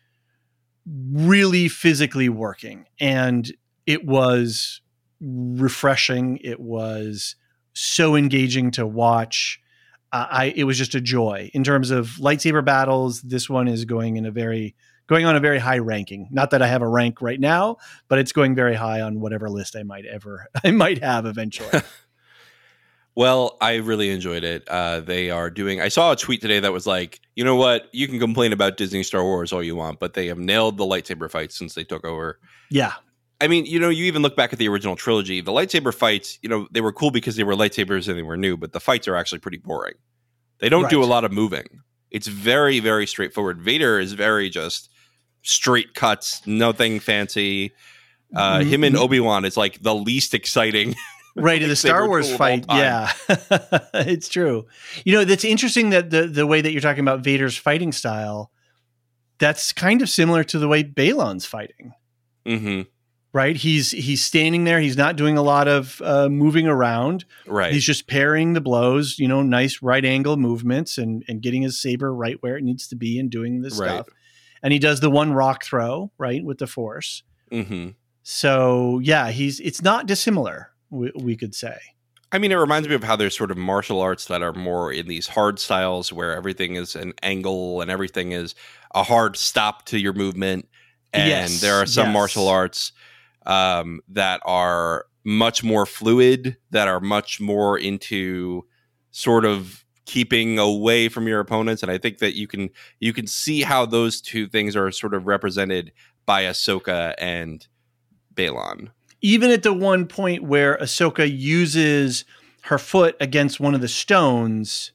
really physically working. And it was refreshing. It was so engaging to watch. It was just a joy. In terms of lightsaber battles, this one is going on a very high ranking. Not that I have a rank right now, but it's going very high on whatever list I might have eventually. Well, I really enjoyed it. I saw a tweet today that was like, you know what? You can complain about Disney Star Wars all you want, but they have nailed the lightsaber fights since they took over. Yeah. I mean, you even look back at the original trilogy, the lightsaber fights, they were cool because they were lightsabers and they were new, but the fights are actually pretty boring. They don't do a lot of moving. It's very, very straightforward. Vader is very just straight cuts, nothing fancy. Him and Obi-Wan is like the least exciting. Right, in the Star Wars fight, yeah. It's true. That's interesting that the way that you're talking about Vader's fighting style, that's kind of similar to the way Balon's fighting. Mm-hmm. Right? He's standing there. He's not doing a lot of moving around. Right. He's just parrying the blows, nice right angle movements and getting his saber right where it needs to be and doing this stuff. And he does the one rock throw, right, with the Force. Mm-hmm. So, yeah, it's not dissimilar, we could say. I mean, it reminds me of how there's sort of martial arts that are more in these hard styles where everything is an angle and everything is a hard stop to your movement. And there are some martial arts that are much more fluid, that are much more into sort of keeping away from your opponents. And I think that you can see how those two things are sort of represented by Ahsoka and Balon. Even at the one point where Ahsoka uses her foot against one of the stones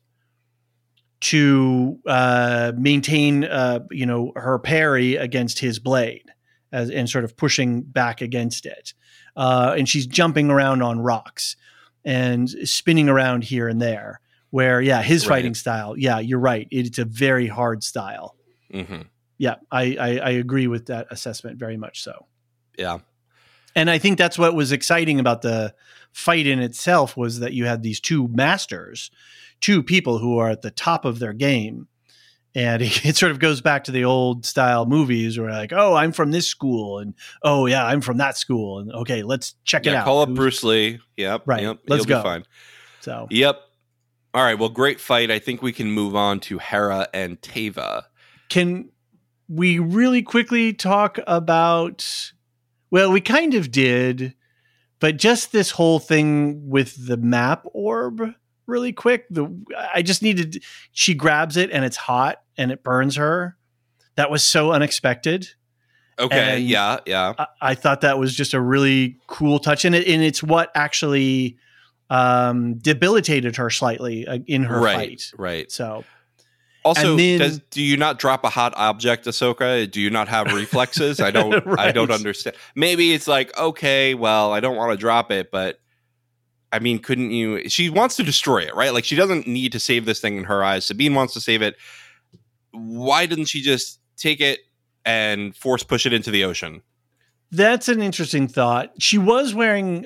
to maintain, her parry against his blade, and sort of pushing back against it. And she's jumping around on rocks and spinning around here and there. Where, his fighting style, you're right. It's a very hard style. Mm-hmm. Yeah, I agree with that assessment very much so. Yeah. And I think that's what was exciting about the fight in itself, was that you had these 2 masters, 2 people who are at the top of their game. And it sort of goes back to the old style movies where like, oh, I'm from this school. And, oh, yeah, I'm from that school. And, okay, let's check it out. Call up Bruce Lee. Yep. Right. Yep. Let's go. Be fine. So. Yep. All right. Well, great fight. I think we can move on to Hera and Teva. Can we really quickly talk about... Well, we kind of did, but just this whole thing with the map orb really quick. She grabs it and it's hot and it burns her. That was so unexpected. Okay. And yeah. I thought that was just a really cool touch in it. And it's what actually debilitated her slightly in her fight. Right. So. Also, do you not drop a hot object, Ahsoka? Do you not have reflexes? I don't. I don't understand. Maybe it's like, okay, well, I don't want to drop it, but I mean, couldn't you? She wants to destroy it, right? Like, she doesn't need to save this thing in her eyes. Sabine wants to save it. Why didn't she just take it and force push it into the ocean? That's an interesting thought. She was wearing,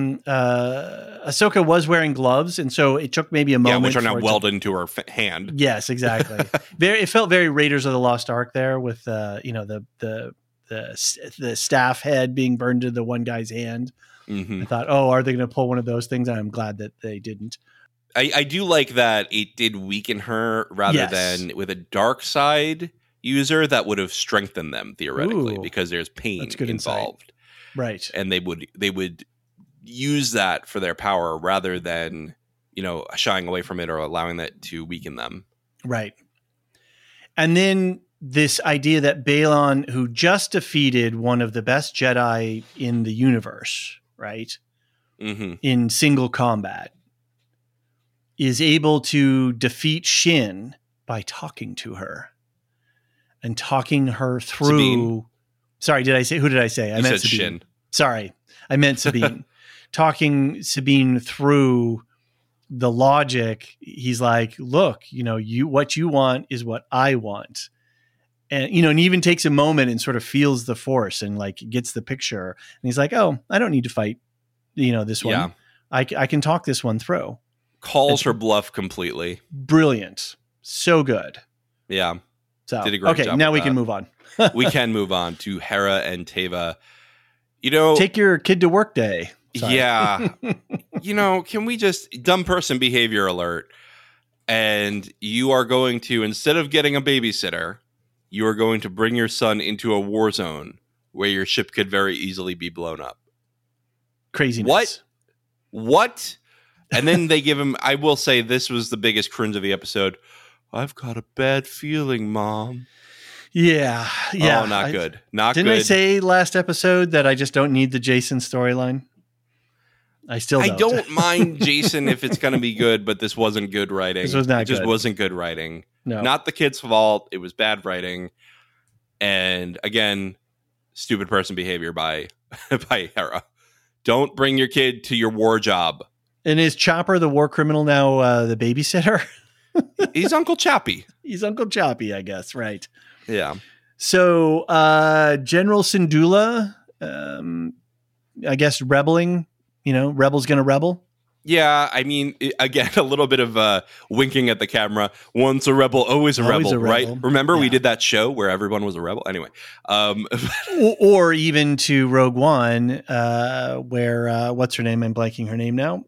Ahsoka was wearing gloves, and so it took maybe a moment. Which are now welded into her hand. Yes, exactly. It felt very Raiders of the Lost Ark there, with the staff head being burned to the one guy's hand. Mm-hmm. I thought, are they going to pull one of those things? And I'm glad that they didn't. I do like that it did weaken her rather than with a dark side user that would have strengthened them theoretically, because there's pain involved. Insight. Right. And they would use that for their power rather than, shying away from it or allowing that to weaken them. Right. And then this idea that Balon, who just defeated one of the best Jedi in the universe, right? Mm-hmm. In single combat, is able to defeat Shin by talking to her and talking her through. Sabine. Sorry, who did I say? I meant said Sabine. Shin. Sorry, I meant Sabine. Talking Sabine through the logic. He's like, look, what you want is what I want. And, and he even takes a moment and sort of feels the force and like gets the picture. And he's like, oh, I don't need to fight, this one. Yeah. I can talk this one through. Calls her bluff completely. Brilliant. So good. Yeah. So, did a great job. Now we that. can move on. We can move on to Hera and Teva. Take your kid to work day. Sorry. Yeah. Can we just, dumb person behavior alert. And you are going to, instead of getting a babysitter, you are going to bring your son into a war zone where your ship could very easily be blown up. Craziness. What? And then they give him, I will say this was the biggest cringe of the episode. I've got a bad feeling, Mom. Yeah. Oh, not good. Not didn't good. I say last episode that I just don't need the Jason storyline? I still don't. I don't mind Jason if it's going to be good, but this wasn't good writing. This was not good. It just wasn't good writing. No. Not the kid's fault. It was bad writing. And again, stupid person behavior by Hera. Don't bring your kid to your war job. And is Chopper the war criminal now the babysitter? He's Uncle Chappie. He's Uncle Chappie, I guess. Right. Yeah. So General Syndulla, I guess rebelling, rebel's going to rebel. Yeah, I mean, again, a little bit of winking at the camera. Once a rebel, always a rebel, right? Remember, we did that show where everyone was a rebel? Anyway. Or even to Rogue One, where, what's her name? I'm blanking her name now.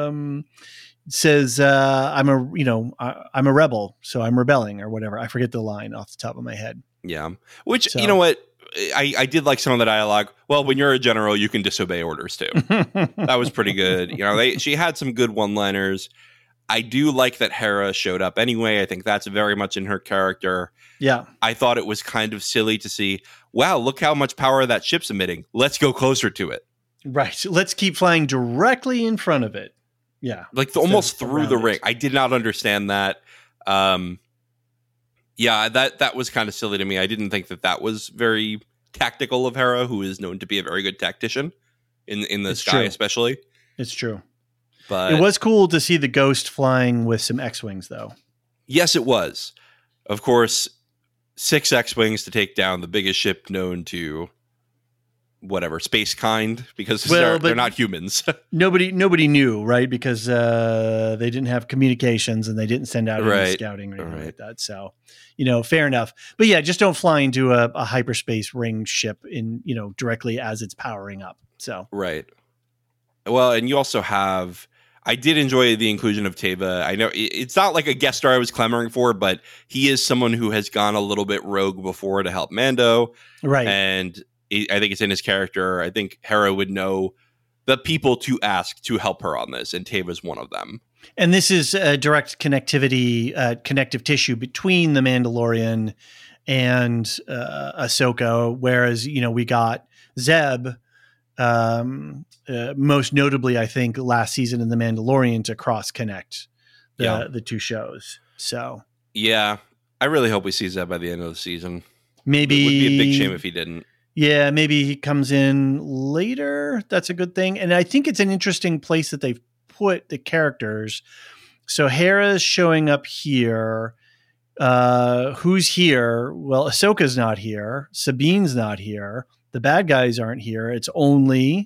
Says, I'm a rebel, so I'm rebelling or whatever. I forget the line off the top of my head. Yeah. Which, you know what? I did like some of the dialogue. Well, when you're a general, you can disobey orders too. That was pretty good. She had some good one-liners. I do like that Hera showed up anyway. I think that's very much in her character. Yeah. I thought it was kind of silly to see, wow, look how much power that ship's emitting. Let's go closer to it. Right. Let's keep flying directly in front of it. Yeah. Like almost through the ring. I did not understand that. Yeah, that was kind of silly to me. I didn't think that was very tactical of Hera, who is known to be a very good tactician in the sky, especially. It's true. But it was cool to see the Ghost flying with some X-Wings, though. Yes, it was. Of course, 6 X-Wings to take down the biggest ship known to whatever, space kind, because they're not humans. nobody knew, right? Because they didn't have communications and they didn't send out any scouting or anything like that. So, fair enough. But yeah, just don't fly into a hyperspace ring ship directly as it's powering up. So right. Well, and you also have, I did enjoy the inclusion of Teva. I know it's not like a guest star I was clamoring for, but he is someone who has gone a little bit rogue before to help Mando. Right. And I think it's in his character. I think Hera would know the people to ask to help her on this, and Teva's one of them. And this is a direct connectivity, connective tissue between the Mandalorian and Ahsoka, whereas, we got Zeb, most notably, I think, last season in The Mandalorian to cross-connect the two shows. So yeah, I really hope we see Zeb by the end of the season. Maybe it would be a big shame if he didn't. Yeah, maybe he comes in later. That's a good thing. And I think it's an interesting place that they've put the characters. So Hera's showing up here. Who's here? Well, Ahsoka's not here. Sabine's not here. The bad guys aren't here. It's only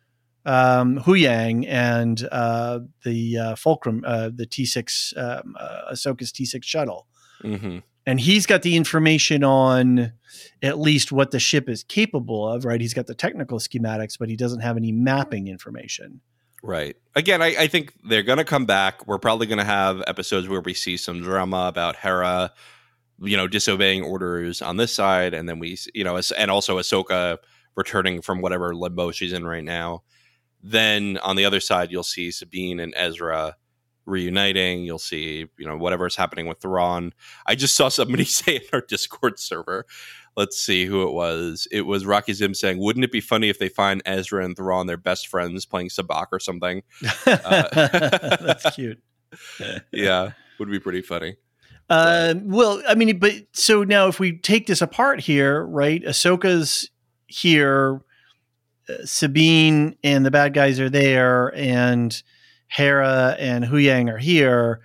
Huyang and the Fulcrum, the T6, Ahsoka's T6 shuttle. Mm-hmm. And he's got the information on at least what the ship is capable of, right? He's got the technical schematics, but he doesn't have any mapping information. Right. Again, I think they're going to come back. We're probably going to have episodes where we see some drama about Hera, disobeying orders on this side. And then we, and also Ahsoka returning from whatever limbo she's in right now. Then on the other side, you'll see Sabine and Ezra reuniting. You'll see, whatever's happening with Thrawn. I just saw somebody say in our Discord server, let's see who it was. It was Rocky Zim saying, wouldn't it be funny if they find Ezra and Thrawn, their best friends, playing sabacc or something? That's cute. Yeah, would be pretty funny. Well, I mean, but so now if we take this apart here, right? Ahsoka's here, Sabine and the bad guys are there, and Hera and Huyang are here.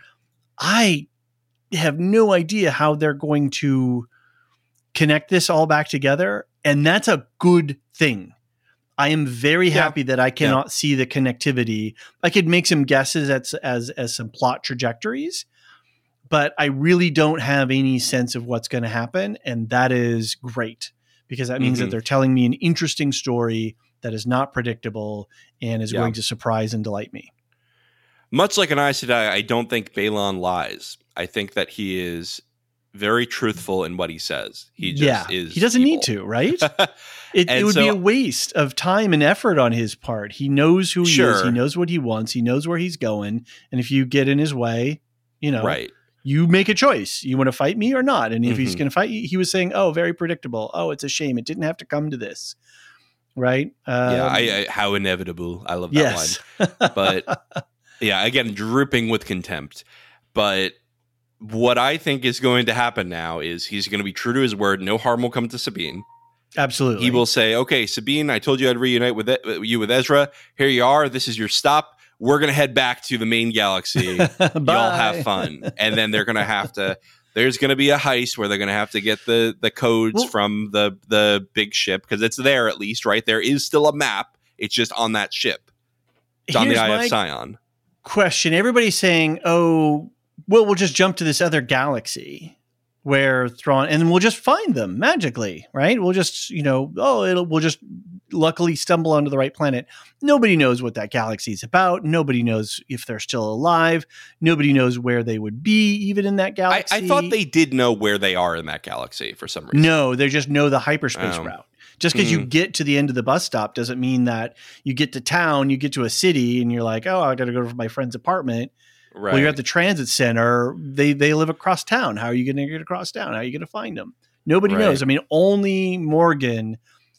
I have no idea how they're going to connect this all back together, and that's a good thing. I am very happy that I cannot see the connectivity. I could make some guesses as some plot trajectories, but I really don't have any sense of what's going to happen, and that is great because that means that they're telling me an interesting story that is not predictable and is going to surprise and delight me. Much like an Aes Sedai, I don't think Balon lies. I think that he is very truthful in what he says. He just is. He doesn't evil. need to, right? It would be a waste of time and effort on his part. He knows who he is. He knows what he wants. He knows where he's going. And if you get in his way, right. You make a choice. You want to fight me or not? And if he's going to fight you, he was saying, oh, very predictable. Oh, it's a shame. It didn't have to come to this. Right? How inevitable. I love that line. But yeah, again, dripping with contempt. But what I think is going to happen now is he's going to be true to his word. No harm will come to Sabine. Absolutely. He will say, okay, Sabine, I told you I'd reunite with you with Ezra. Here you are. This is your stop. We're going to head back to the main galaxy. Y'all have fun. And then they're going to have to, there's going to be a heist where they're going to have to get the codes from the big ship because it's there at least, right? There is still a map. It's just on that ship. It's on the Eye of Sion. Question. Everybody's saying, oh, well, we'll just jump to this other galaxy where Thrawn, and we'll just find them magically, right? We'll just, we'll just luckily stumble onto the right planet. Nobody knows what that galaxy is about. Nobody knows if they're still alive. Nobody knows where they would be even in that galaxy. I thought they did know where they are in that galaxy for some reason. No, they just know the hyperspace route. Just because you get to the end of the bus stop doesn't mean that you get to town, you get to a city, and you're like, oh, I got to go to my friend's apartment. Right. Well, you're at the transit center. They live across town. How are you going to get across town? How are you going to find them? Nobody knows. I mean, only Morgan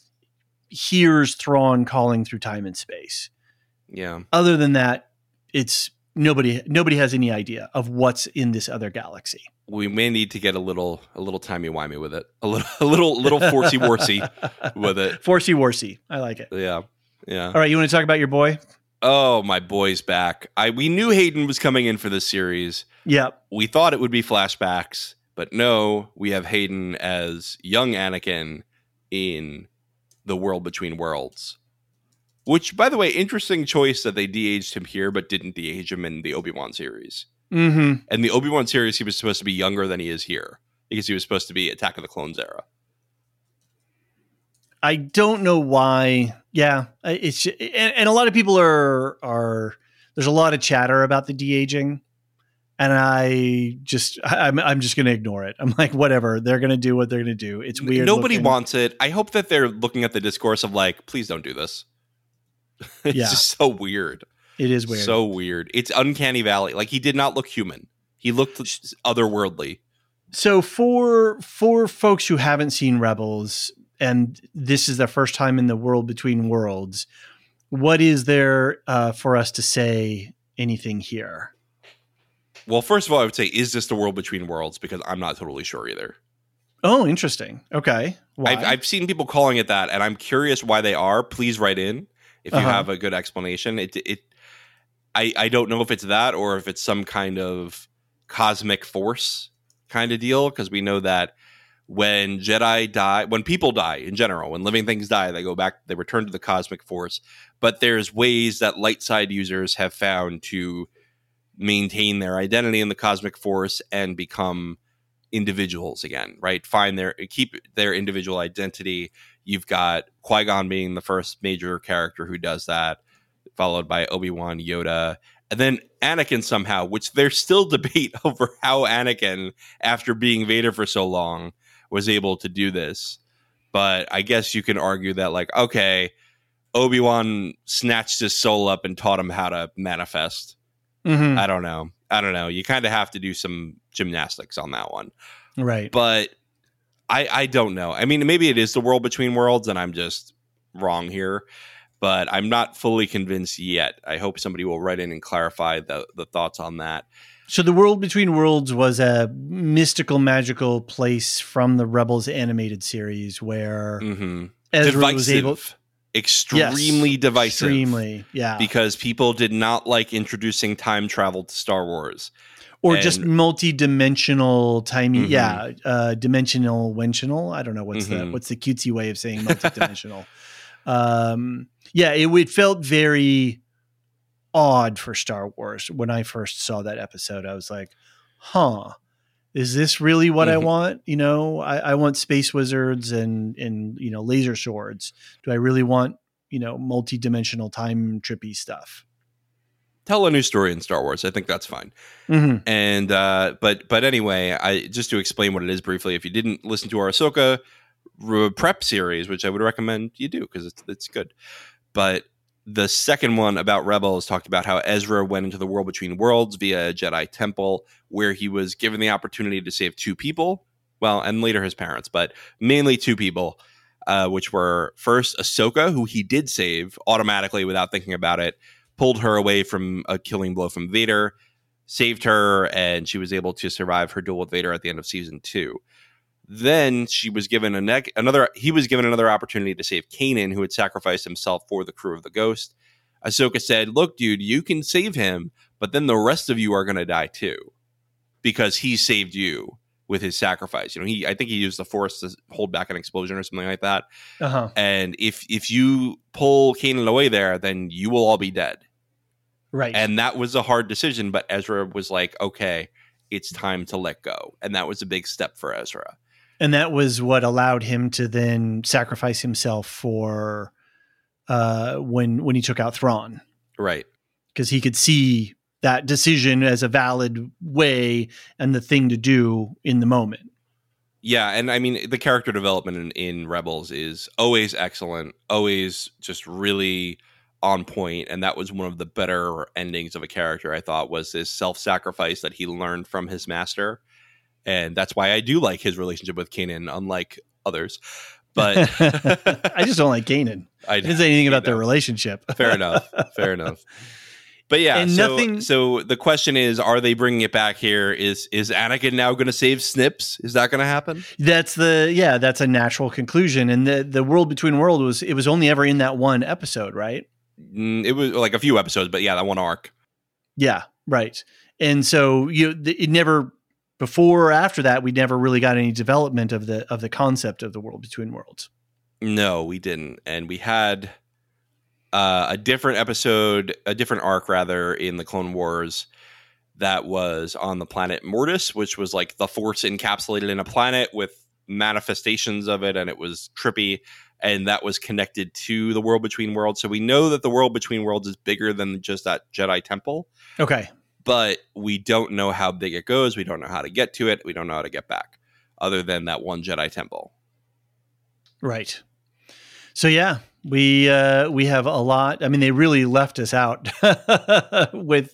hears Thrawn calling through time and space. Yeah. Other than that, it's nobody has any idea of what's in this other galaxy. We may need to get a little timey-wimey with it. A little forcey-worsey with it. Forcey-worsey. I like it. Yeah. Yeah. All right, you want to talk about your boy? Oh, my boy's back. We knew Hayden was coming in for this series. Yep. We thought it would be flashbacks, but no, we have Hayden as young Anakin in The World Between Worlds. Which, by the way, interesting choice that they de-aged him here, but didn't de-age him in the Obi-Wan series. Mm-hmm. And the Obi-Wan series, he was supposed to be younger than he is here, because he was supposed to be Attack of the Clones era. I don't know why. Yeah, it's and a lot of people are there's a lot of chatter about the de-aging, and I'm just going to ignore it. I'm like, whatever, they're going to do what they're going to do. It's weird. Nobody wants it. I hope that they're looking at the discourse of like, please don't do this. It's just so weird. It is weird. So weird. It's uncanny valley. Like he did not look human. He looked otherworldly. So for folks who haven't seen Rebels, and this is their first time in the World Between Worlds, what is there for us to say anything here? Well, first of all, I would say, is this the World Between Worlds? Because I'm not totally sure either. Oh, interesting. Okay. Why? I've seen people calling it that, and I'm curious why they are. Please write in if you have a good explanation. I don't know if it's that or if it's some kind of cosmic force kind of deal, because we know that when Jedi die, when people die in general, when living things die, they go back, they return to the cosmic force. But there's ways that light side users have found to maintain their identity in the cosmic force and become individuals again, right? Keep their individual identity. You've got Qui-Gon being the first major character who does that, followed by Obi-Wan, Yoda, and then Anakin somehow, which there's still debate over how Anakin, after being Vader for so long, was able to do this. But I guess you can argue that, like, okay, Obi-Wan snatched his soul up and taught him how to manifest. Mm-hmm. I don't know. You kind of have to do some gymnastics on that one. Right. But I don't know. I mean, maybe it is the world between worlds and I'm just wrong here, but I'm not fully convinced yet. I hope somebody will write in and clarify the thoughts on that. So the world between worlds was a mystical, magical place from the Rebels animated series where Ezra was able... Extremely divisive. Extremely, yeah. Because people did not like introducing time travel to Star Wars. Or just multi-dimensional timing. Yeah, dimensional. I don't know what's the cutesy way of saying multi-dimensional. It felt very odd for Star Wars. When I first saw that episode, I was like, is this really what I want? You know, I want space wizards and laser swords. Do I really want, multi-dimensional time trippy stuff? Tell a new story in Star Wars. I think that's fine. And but anyway, just to explain what it is briefly, if you didn't listen to our Ahsoka prep series, which I would recommend you do because it's good. But the second one about Rebels talked about how Ezra went into the world between worlds via a Jedi temple where he was given the opportunity to save two people. Well, and later his parents, but mainly two people, which were first Ahsoka, who he did save automatically without thinking about it, pulled her away from a killing blow from Vader, saved her, and she was able to survive her duel with Vader at the end of season 2. Then she was given he was given another opportunity to save Kanan, who had sacrificed himself for the crew of the Ghost. Ahsoka said, "Look, dude, you can save him, but then the rest of you are going to die too, because he saved you with his sacrifice. I think he used the Force to hold back an explosion or something like that. And if you pull Kanan away there, then you will all be dead." Right. And that was a hard decision, but Ezra was like, "Okay, it's time to let go," and that was a big step for Ezra. And that was what allowed him to then sacrifice himself for when he took out Thrawn. Right. Because he could see that decision as a valid way and the thing to do in the moment. Yeah, and I mean, the character development in Rebels is always excellent, always just really on point, and that was one of the better endings of a character, I thought, was this self-sacrifice that he learned from his master. And that's why I do like his relationship with Kanan, unlike others. But I just don't like Kanan. I didn't say anything about their relationship. Fair enough. But yeah, and so the question is, are they bringing it back here? Is Anakin now going to save Snips? Is that going to happen? That's a natural conclusion. And the world between worlds was only ever in that one episode, right? It was like a few episodes, but yeah, that one arc. Yeah, right. And so it never, before or after that, we never really got any development of the concept of the world between worlds. No, we didn't. And we had a different episode, a different arc rather, in the Clone Wars that was on the planet Mortis, which was like the Force encapsulated in a planet with manifestations of it, and it was trippy, and that was connected to the world between worlds. So we know that the world between worlds is bigger than just that Jedi temple. Okay. But we don't know how big it goes. We don't know how to get to it. We don't know how to get back, other than that one Jedi temple. Right. So yeah, we have a lot. I mean, they really left us out with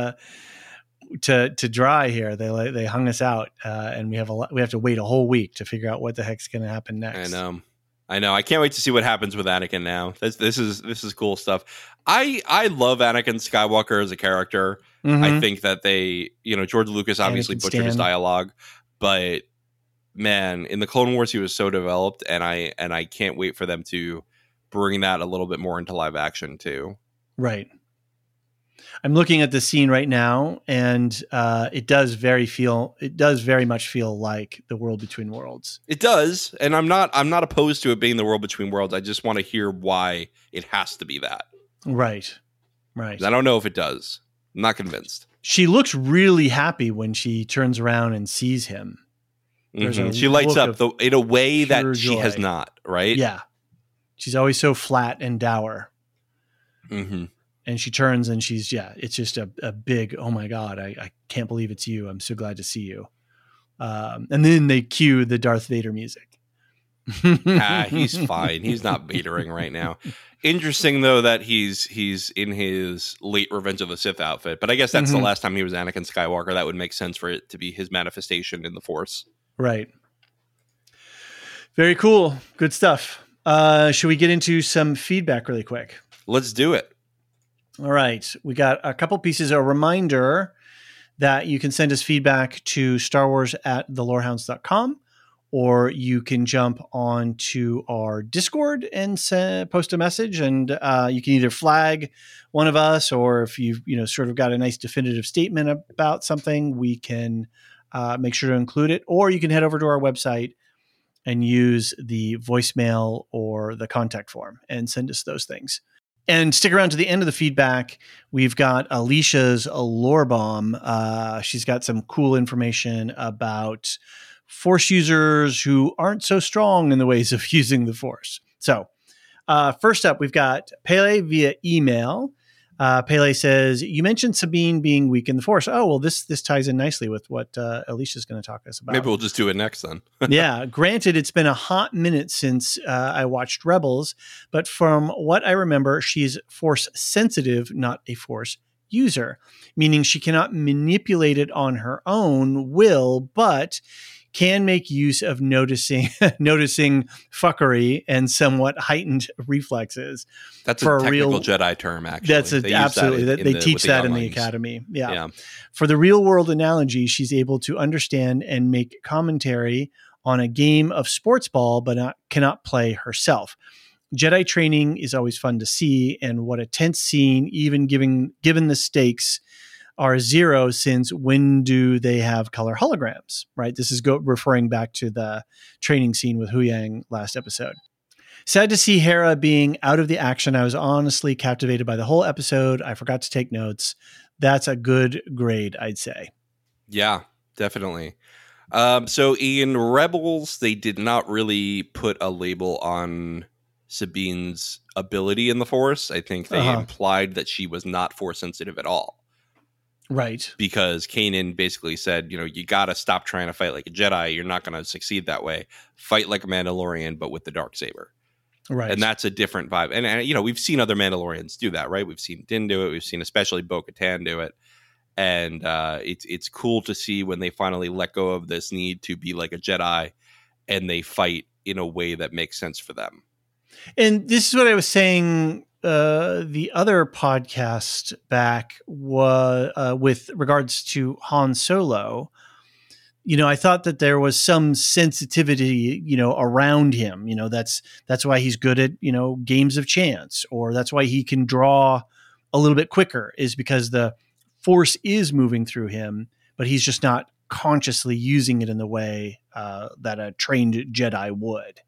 to dry here. They hung us out, and we have to wait a whole week to figure out what the heck's going to happen next. I know. I can't wait to see what happens with Anakin now. This is cool stuff. I love Anakin Skywalker as a character. Mm-hmm. I think that George Lucas obviously butchered his dialogue, but man, in the Clone Wars he was so developed, and I can't wait for them to bring that a little bit more into live action too. Right. I'm looking at the scene right now, and it does very much feel like the World Between Worlds. It does, and I'm not opposed to it being the World Between Worlds. I just want to hear why it has to be that. Right. I don't know if it does. I'm not convinced. She looks really happy when she turns around and sees him. Mm-hmm. She lights up in a way that she has not, right? Yeah. She's always so flat and dour. Mm-hmm. And she turns and it's just a big, oh my God, I can't believe it's you. I'm so glad to see you. And then they cue the Darth Vader music. He's fine. He's not Vadering right now. Interesting, though, that he's in his late Revenge of the Sith outfit. But I guess that's the last time he was Anakin Skywalker. That would make sense for it to be his manifestation in the Force. Right. Very cool. Good stuff. Should we get into some feedback really quick? Let's do it. All right. We got a couple pieces. A reminder that you can send us feedback to starwars@thelorehounds.com, or you can jump onto our Discord and post a message, and you can either flag one of us, or if you've sort of got a nice definitive statement about something, we can make sure to include it, or you can head over to our website and use the voicemail or the contact form and send us those things. And stick around to the end of the feedback. We've got Alicia's lore bomb. She's got some cool information about Force users who aren't so strong in the ways of using the Force. So first up, we've got Pele via email. Pele says, you mentioned Sabine being weak in the Force. Oh, well, this ties in nicely with what Alicia's going to talk to us about. Maybe we'll just do it next then. Yeah, granted, it's been a hot minute since I watched Rebels, but from what I remember, she's Force sensitive, not a Force user, meaning she cannot manipulate it on her own will, but can make use of noticing fuckery and somewhat heightened reflexes. That's a technical Jedi term, actually. That's absolutely. They teach that in the academy. Yeah. For the real world analogy, she's able to understand and make commentary on a game of sports ball, but cannot play herself. Jedi training is always fun to see, and what a tense scene, even given the stakes are zero, since when do they have color holograms, right? This is referring back to the training scene with Huyang last episode. Sad to see Hera being out of the action. I was honestly captivated by the whole episode. I forgot to take notes. That's a good grade, I'd say. Yeah, definitely. So in Rebels, they did not really put a label on Sabine's ability in the Force. I think they implied that she was not Force sensitive at all. Right. Because Kanan basically said, you got to stop trying to fight like a Jedi. You're not going to succeed that way. Fight like a Mandalorian, but with the Darksaber. Right. And that's a different vibe. And we've seen other Mandalorians do that, right? We've seen Din do it. We've seen especially Bo-Katan do it. And it's cool to see when they finally let go of this need to be like a Jedi and they fight in a way that makes sense for them. And this is what I was saying the other podcast back was with regards to Han Solo. I thought that there was some sensitivity, around him. That's why he's good at, games of chance, or that's why he can draw a little bit quicker, is because the Force is moving through him, but he's just not consciously using it in the way that a trained Jedi would.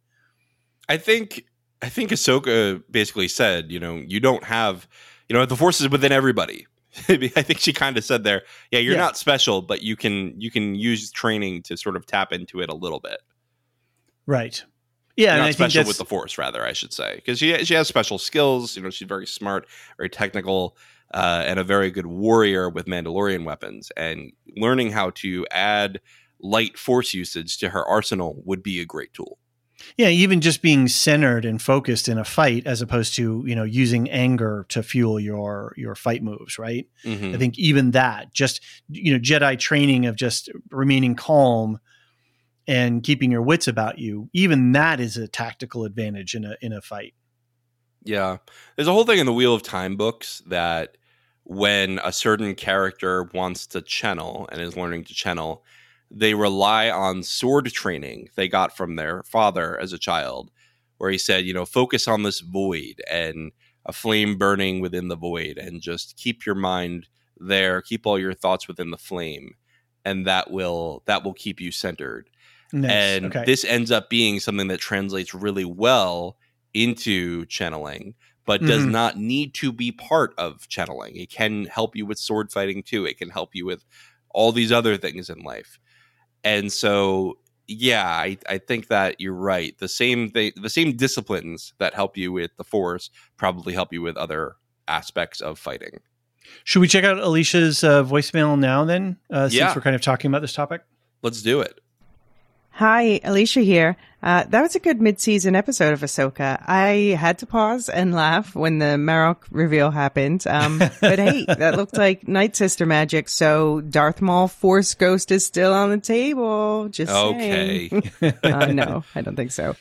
I think Ahsoka basically said, you don't have, the Force is within everybody. I think she kind of said there, you're not special, but you can use training to sort of tap into it a little bit. Right. Yeah. You're not special with the Force, rather, I should say, because she has special skills. She's very smart, very technical, and a very good warrior with Mandalorian weapons. And learning how to add light Force usage to her arsenal would be a great tool. Yeah, even just being centered and focused in a fight, as opposed to using anger to fuel your fight moves, right? Mm-hmm. I think even that, just Jedi training of just remaining calm and keeping your wits about you, even that is a tactical advantage in a fight. Yeah, there's a whole thing in the Wheel of Time books that when a certain character wants to channel and is learning to channel, they rely on sword training they got from their father as a child, where he said, focus on this void and a flame burning within the void, and just keep your mind there, keep all your thoughts within the flame, and that will keep you centered. Nice. And Okay. this ends up being something that translates really well into channeling, but does not need to be part of channeling. It can help you with sword fighting too. It can help you with all these other things in life. And so, yeah, I think that you're right. The same disciplines that help you with the Force probably help you with other aspects of fighting. Should we check out Alicia's voicemail now then, Yeah. since we're kind of talking about this topic? Let's do it. Hi, Alicia here. That was a good mid-season episode of Ahsoka. I had to pause and laugh when the Marok reveal happened. But hey, that looked like Night Sister magic, so Darth Maul Force Ghost is still on the table. Just saying. Okay. No, I don't think so.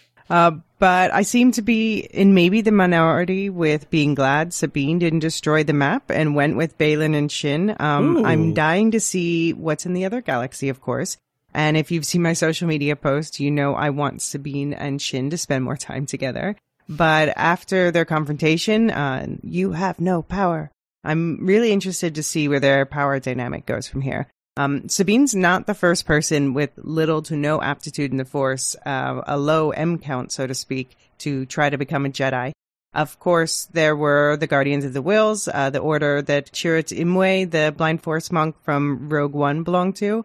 But I seem to be in maybe the minority with being glad Sabine didn't destroy the map and went with Baylan and Shin. I'm dying to see what's in the other galaxy, of course. And if you've seen my social media post, you know I want Sabine and Shin to spend more time together. But after their confrontation, you have no power. I'm really interested to see where their power dynamic goes from here. Sabine's not the first person with little to no aptitude in the Force, a low M count, so to speak, to try to become a Jedi. Of course, there were the Guardians of the Whills, the order that Chirrut Imwe, the blind Force monk from Rogue One, belonged to.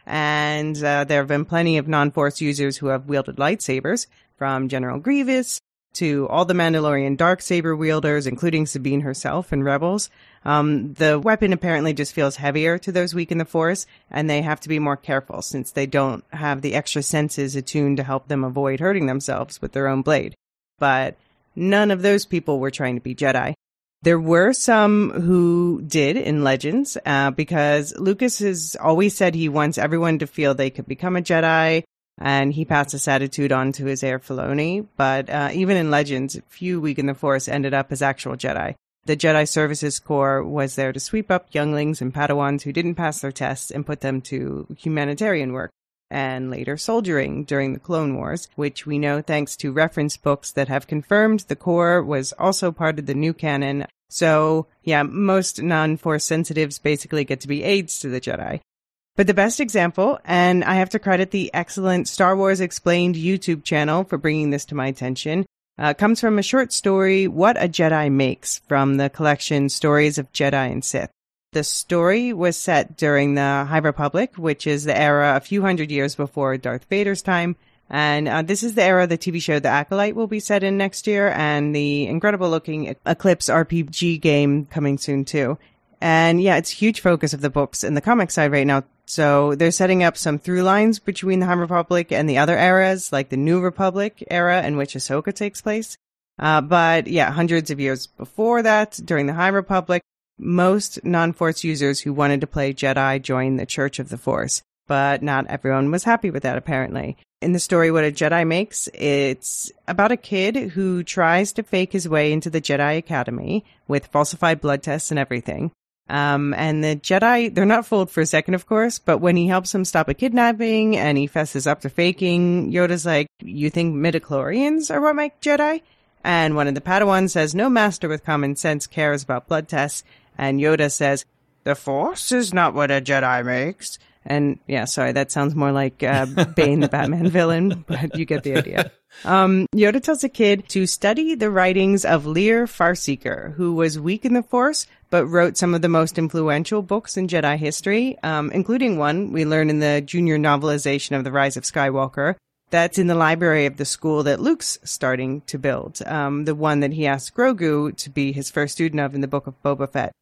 And there have been plenty of non-Force users who have wielded lightsabers, from General Grievous to all the Mandalorian darksaber wielders, including Sabine herself in Rebels. The weapon apparently just feels heavier to those weak in the Force, and they have to be more careful since they don't have the extra senses attuned to help them avoid hurting themselves with their own blade. But none of those people were trying to be Jedi. There were some who did in Legends, because Lucas has always said he wants everyone to feel they could become a Jedi, and he passed this attitude on to his heir Filoni. But even in Legends, few weak in the Force ended up as actual Jedi. The Jedi Services Corps was there to sweep up younglings and Padawans who didn't pass their tests and put them to humanitarian work, and later soldiering during the Clone Wars, which we know thanks to reference books that have confirmed the Corps was also part of the new canon. So, yeah, most non-Force sensitives basically get to be aides to the Jedi. But the best example, and I have to credit the excellent Star Wars Explained YouTube channel for bringing this to my attention, comes from a short story, What a Jedi Makes, from the collection Stories of Jedi and Sith. The story was set during the High Republic, which is the era a few hundred years before Darth Vader's time. And this is the era the TV show The Acolyte will be set in next year, and the incredible-looking Eclipse RPG game coming soon, too. And yeah, it's a huge focus of the books and the comic side right now. So they're setting up some through lines between the High Republic and the other eras, like the New Republic era in which Ahsoka takes place. But yeah, hundreds of years before that, during the High Republic, most non-Force users who wanted to play Jedi joined the Church of the Force. But not everyone was happy with that, apparently. In the story, What a Jedi Makes, it's about a kid who tries to fake his way into the Jedi Academy with falsified blood tests and everything. And the Jedi, they're not fooled for a second, of course, but when he helps him stop a kidnapping and he fesses up to faking, Yoda's like, "You think midichlorians are what make Jedi?" And one of the Padawans says, "No master with common sense cares about blood tests." And Yoda says, "The Force is not what a Jedi makes." And yeah, sorry, that sounds more like Bane, the Batman villain, but you get the idea. Yoda tells the kid to study the writings of Lear Farseeker, who was weak in the Force, but wrote some of the most influential books in Jedi history, including one we learn in the junior novelization of The Rise of Skywalker. That's in the library of the school that Luke's starting to build, the one that he asked Grogu to be his first student of in the Book of Boba Fett.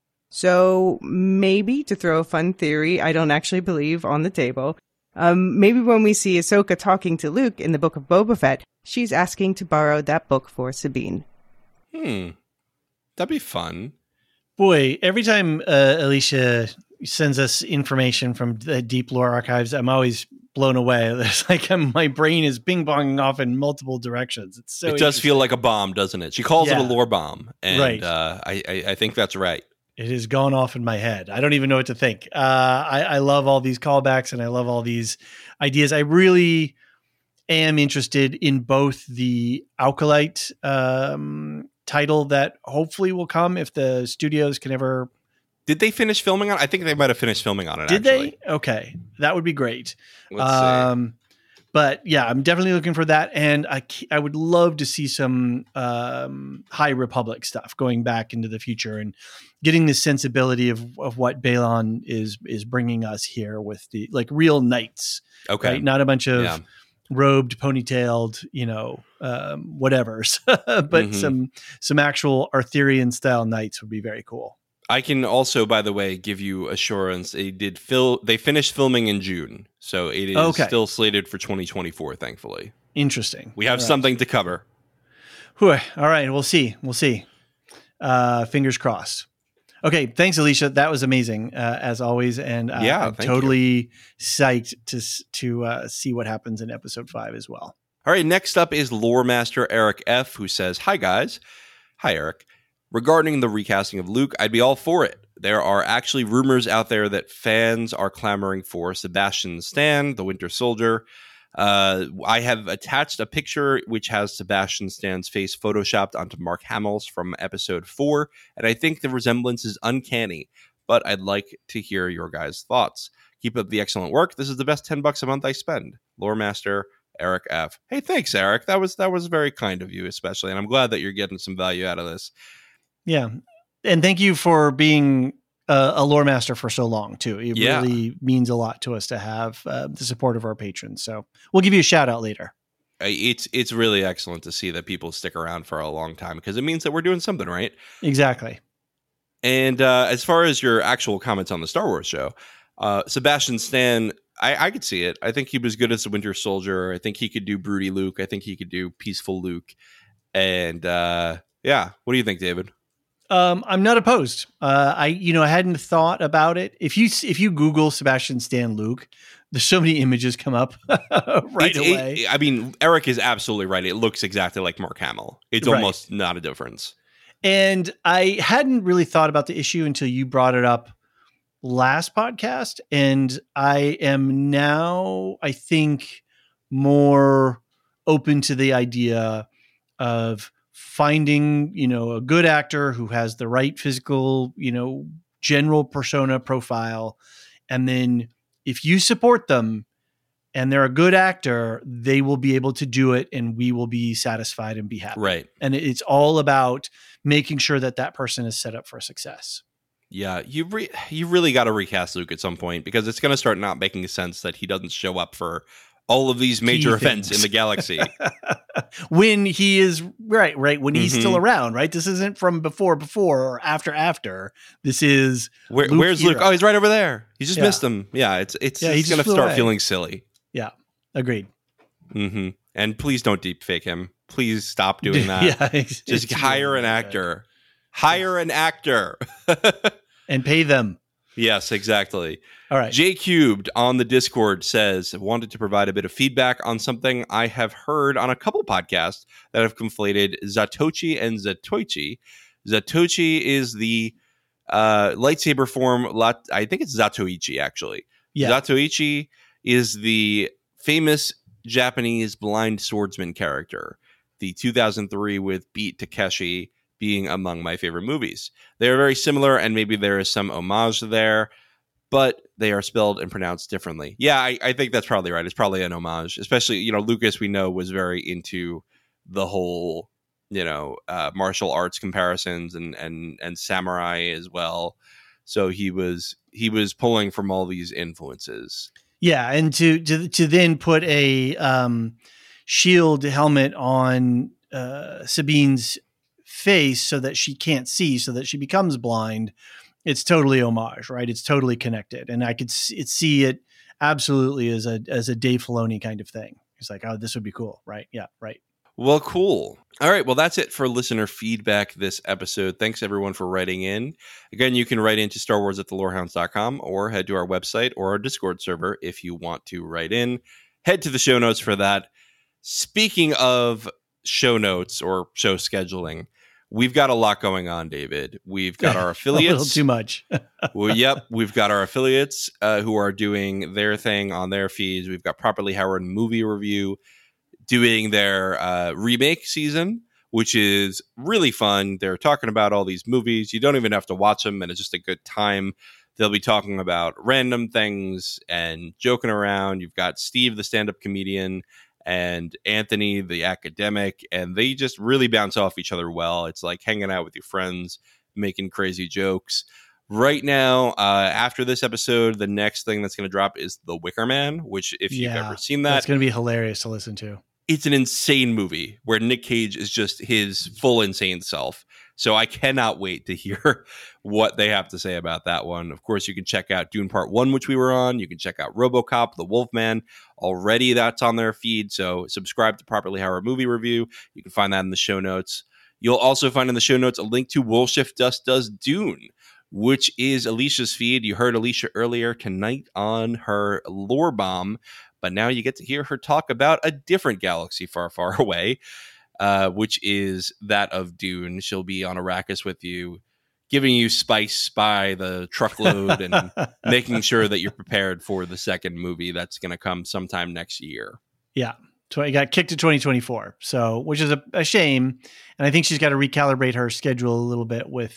So maybe, to throw a fun theory I don't actually believe on the table, maybe when we see Ahsoka talking to Luke in the Book of Boba Fett, she's asking to borrow that book for Sabine. That'd be fun. Boy, every time Alicia sends us information from the Deep Lore Archives, I'm always blown away. It's like my brain is ping-ponging off in multiple directions. It's so it does feel like a bomb, doesn't it? She calls it a lore bomb, and right. I think that's right. It has gone off in my head. I don't even know what to think. I love all these callbacks and I love all these ideas. I really am interested in both the Acolyte title that hopefully will come if the studios can ever. Did they finish filming on it? I think they might have finished filming on it. Did actually. they? Okay. That would be great. Let's see. But yeah, I'm definitely looking for that. And I would love to see some High Republic stuff going back into the future and getting the sensibility of what Balon is bringing us here with the like real knights. Okay. Right? Not a bunch of robed, ponytailed, whatevers, but some actual Arthurian style knights would be very cool. I can also, by the way, give you assurance. They finished filming in June, so it is still slated for 2024. Thankfully, interesting. We have something to cover. Whew. All right, we'll see. Fingers crossed. Okay, thanks, Alicia. That was amazing as always, and I'm totally psyched to see what happens in episode 5 as well. All right, next up is lore master Eric F., who says, "Hi guys, hi Eric. Regarding the recasting of Luke, I'd be all for it. There are actually rumors out there that fans are clamoring for Sebastian Stan, the Winter Soldier. I have attached a picture which has Sebastian Stan's face photoshopped onto Mark Hamill's from episode 4, and I think the resemblance is uncanny, but I'd like to hear your guys' thoughts. Keep up the excellent work. This is the best $10 a month I spend. Lore Master Eric F." Hey, thanks, Eric. That was very kind of you, especially, and I'm glad that you're getting some value out of this. Yeah. And thank you for being a lore master for so long too. It really means a lot to us to have the support of our patrons. So we'll give you a shout out later. It's really excellent to see that people stick around for a long time because it means that we're doing something right. Exactly. And as far as your actual comments on the Star Wars show, Sebastian Stan, I could see it. I think he was good as the Winter Soldier. I think he could do broody Luke. I think he could do peaceful Luke. And what do you think, David? I'm not opposed. I hadn't thought about it. If you Google Sebastian Stan Luke, there's so many images come up right away. Eric is absolutely right. It looks exactly like Mark Hamill. It's almost not a difference. And I hadn't really thought about the issue until you brought it up last podcast. And I am now, I think, more open to the idea of finding, a good actor who has the right physical, general persona profile. And then if you support them and they're a good actor, they will be able to do it and we will be satisfied and be happy. Right. And it's all about making sure that person is set up for success. Yeah. You really got to recast Luke at some point because it's going to start not making sense that he doesn't show up for all of these major events in the galaxy. When he is right. When he's still around, right? This isn't from before or after. This is where's Luke? Oh, he's right over there. He just missed him. Yeah, it's he's going to start feeling silly. Yeah, agreed. Mm-hmm. And please don't deep fake him. Please stop doing that. Just hire an actor. Hire an actor. And pay them. Yes, exactly. All right. J Cubed on the Discord says, wanted to provide a bit of feedback on something I have heard on a couple podcasts that have conflated Zatoichi and Zatoichi. Zatoichi is the lightsaber form. I think it's Zatoichi, actually. Yeah. Zatoichi is the famous Japanese blind swordsman character. The 2003 with Beat Takeshi being among my favorite movies. They are very similar, and maybe there is some homage there, but they are spelled and pronounced differently. Yeah, I think that's probably right. It's probably an homage, especially, Lucas, we know, was very into the whole, martial arts comparisons and samurai as well. So he was pulling from all these influences. Yeah, and to then put a shield helmet on Sabine's face so that she can't see, so that she becomes blind, it's totally homage, right? It's totally connected, and I could see it absolutely as a Dave Filoni kind of thing. It's like, oh, this would be cool, right? Yeah, right. Well, cool. All right, well, that's it for listener feedback this episode. Thanks everyone for writing in. Again, you can write into StarWars@theLorehounds.com or head to our website or our Discord server if you want to write in. Head to the show notes for that. Speaking of show notes or show scheduling, we've got a lot going on, David. We've got our affiliates. A little too much. Well, yep. We've got our affiliates who are doing their thing on their feeds. We've got Properly Howard Movie Review doing their remake season. which is really fun. They're talking about all these movies. You don't even have to watch them, and it's just a good time. They'll be talking about random things and joking around. You've got Steve, the stand-up comedian, and Anthony, the academic, and they just really bounce off each other well. It's like hanging out with your friends, making crazy jokes. Right now, after this episode, the next thing that's going to drop is The Wicker Man, which if you've ever seen that, it's going to be hilarious to listen to. It's an insane movie where Nick Cage is just his full insane self. So I cannot wait to hear what they have to say about that one. Of course, you can check out Dune Part 1, which we were on. You can check out RoboCop, The Wolfman. Already that's on their feed. So subscribe to Properly Howard Movie Review. You can find that in the show notes. You'll also find in the show notes a link to Wolfshift Dust Does Dune, which is Alicia's feed. You heard Alicia earlier tonight on her lore bomb, but now you get to hear her talk about a different galaxy far, far away, which is that of Dune. She'll be on Arrakis with you, giving you spice by the truckload and making sure that you're prepared for the second movie that's going to come sometime next year. Yeah. So I got kicked to 2024, so which is a shame. And I think she's got to recalibrate her schedule a little bit with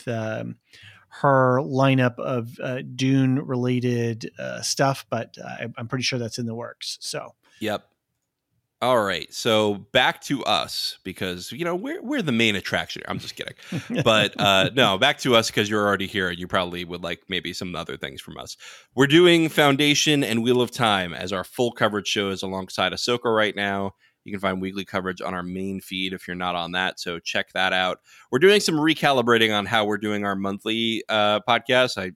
her lineup of Dune-related stuff, but I'm pretty sure that's in the works. So, yep. All right, so back to us because we're the main attraction. I'm just kidding, but no, back to us because you're already here and you probably would like maybe some other things from us. We're doing Foundation and Wheel of Time as our full coverage shows alongside Ahsoka right now. You can find weekly coverage on our main feed if you're not on that, so check that out. We're doing some recalibrating on how we're doing our monthly podcasts.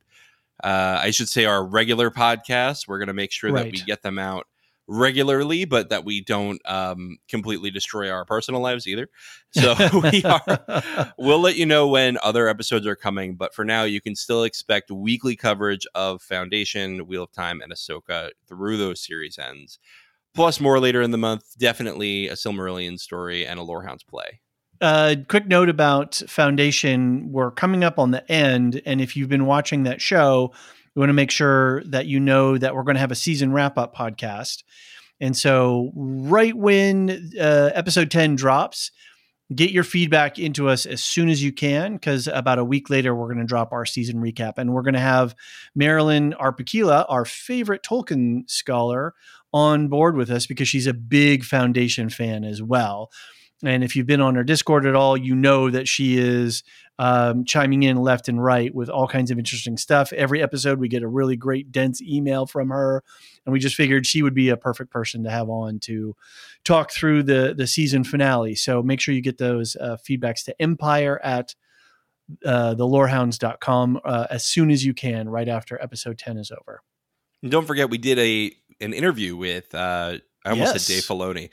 I should say our regular podcasts. We're going to make sure that we get them out regularly, but that we don't completely destroy our personal lives either. So we'll let you know when other episodes are coming, but for now you can still expect weekly coverage of Foundation, Wheel of Time, and Ahsoka through those series ends. Plus more later in the month, definitely a Silmarillion story and a Lorehounds play. Quick note about Foundation. We're coming up on the end, and if you've been watching that show, we want to make sure that you know that we're going to have a season wrap-up podcast. And so right when episode 10 drops, get your feedback into us as soon as you can, because about a week later, we're going to drop our season recap. And we're going to have Marilyn Arpakila, our favorite Tolkien scholar, on board with us because she's a big Foundation fan as well. And if you've been on our Discord at all, you know that she is chiming in left and right with all kinds of interesting stuff. Every episode, we get a really great, dense email from her. And we just figured she would be a perfect person to have on to talk through the season finale. So make sure you get those feedbacks to empire at thelorehounds.com as soon as you can, right after episode 10 is over. And don't forget, we did an interview with I almost said Dave Filoni.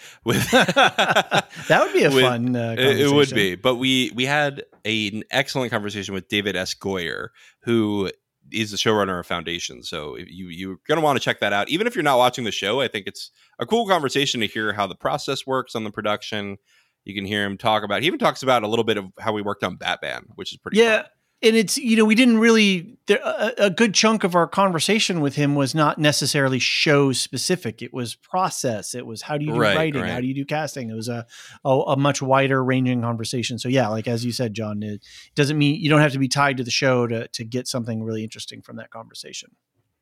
That would be a fun conversation. It would be. But we had an excellent conversation with David S. Goyer, who is the showrunner of Foundation. So if you're going to want to check that out. Even if you're not watching the show, I think it's a cool conversation to hear how the process works on the production. You can hear him talk about, he even talks about a little bit of how we worked on Batman, which is pretty fun. And it's, we didn't really, a good chunk of our conversation with him was not necessarily show specific. It was process. It was how do you do writing? How do you do casting? It was a much wider ranging conversation. So yeah, like as you said, John, it doesn't mean you don't have to be tied to the show to get something really interesting from that conversation.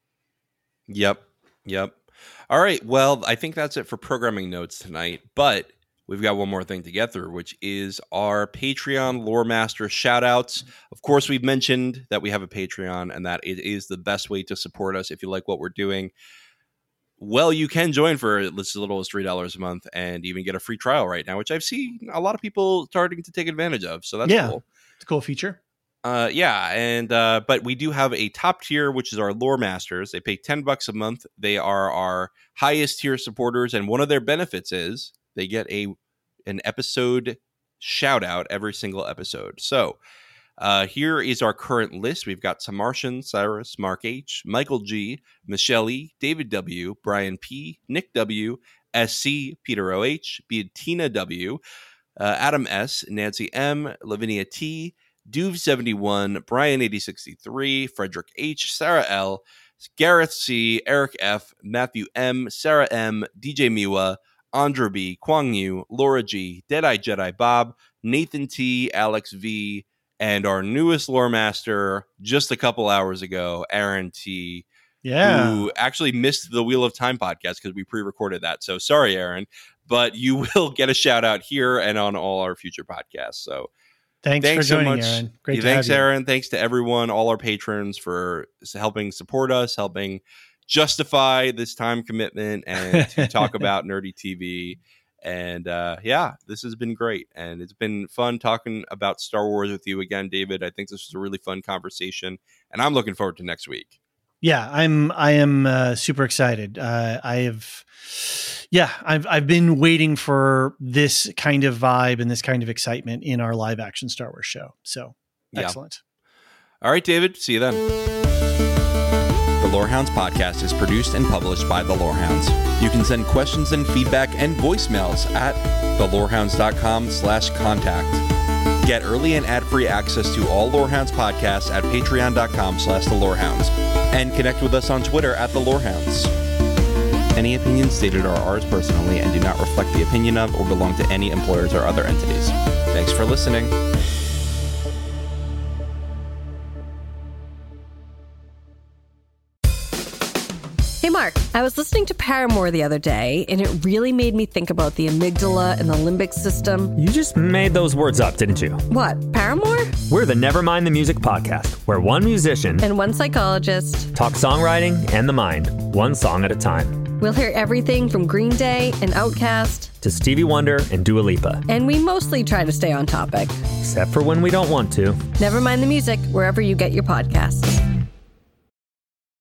Yep. All right. Well, I think that's it for programming notes tonight, but we've got one more thing to get through, which is our Patreon Lore Master shoutouts. Of course, we've mentioned that we have a Patreon and that it is the best way to support us if you like what we're doing. Well, you can join for as little as $3 a month and even get a free trial right now, which I've seen a lot of people starting to take advantage of. So that's cool. It's a cool feature. But we do have a top tier, which is our Lore Masters. They pay $10 a month. They are our highest tier supporters, and one of their benefits is they get an episode shout out every single episode. So here is our current list. We've got Samartian, Cyrus, Mark H, Michael G, Michelle E, David W, Brian P, Nick W, SC, Peter OH, Bettina W, Adam S, Nancy M, Lavinia T, Duve71, Brian 8063, Frederick H, Sarah L, Gareth C, Eric F, Matthew M, Sarah M, DJ Miwa, Andra B, Kwang Yu, Laura G, Deadeye Jedi Bob, Nathan T, Alex V, and our newest lore master just a couple hours ago, Aaron T, who actually missed the Wheel of Time podcast because we pre-recorded that. So sorry, Aaron, but you will get a shout out here and on all our future podcasts. So thanks for joining, so much, Aaron. Great thanks, to have you. Aaron. Thanks to everyone, all our patrons for helping support us, helping justify this time commitment and to talk about nerdy TV. And this has been great. And it's been fun talking about Star Wars with you again, David. I think this was a really fun conversation, and I'm looking forward to next week. Yeah, I am super excited. I've been waiting for this kind of vibe and this kind of excitement in our live action Star Wars show. So excellent. All right, David. See you then. The Lorehounds podcast is produced and published by The Lorehounds. You can send questions and feedback and voicemails at thelorehounds.com/contact. Get early and ad-free access to all Lorehounds podcasts at patreon.com/thelorehounds. And connect with us on Twitter at The Lorehounds. Any opinions stated are ours personally and do not reflect the opinion of or belong to any employers or other entities. Thanks for listening. Hey, Mark, I was listening to Paramore the other day, and it really made me think about the amygdala and the limbic system. You just made those words up, didn't you? What, Paramore? We're the Nevermind the Music podcast, where one musician and one psychologist talk songwriting and the mind, one song at a time. We'll hear everything from Green Day and Outkast to Stevie Wonder and Dua Lipa. And we mostly try to stay on topic. Except for when we don't want to. Nevermind the Music, wherever you get your podcasts.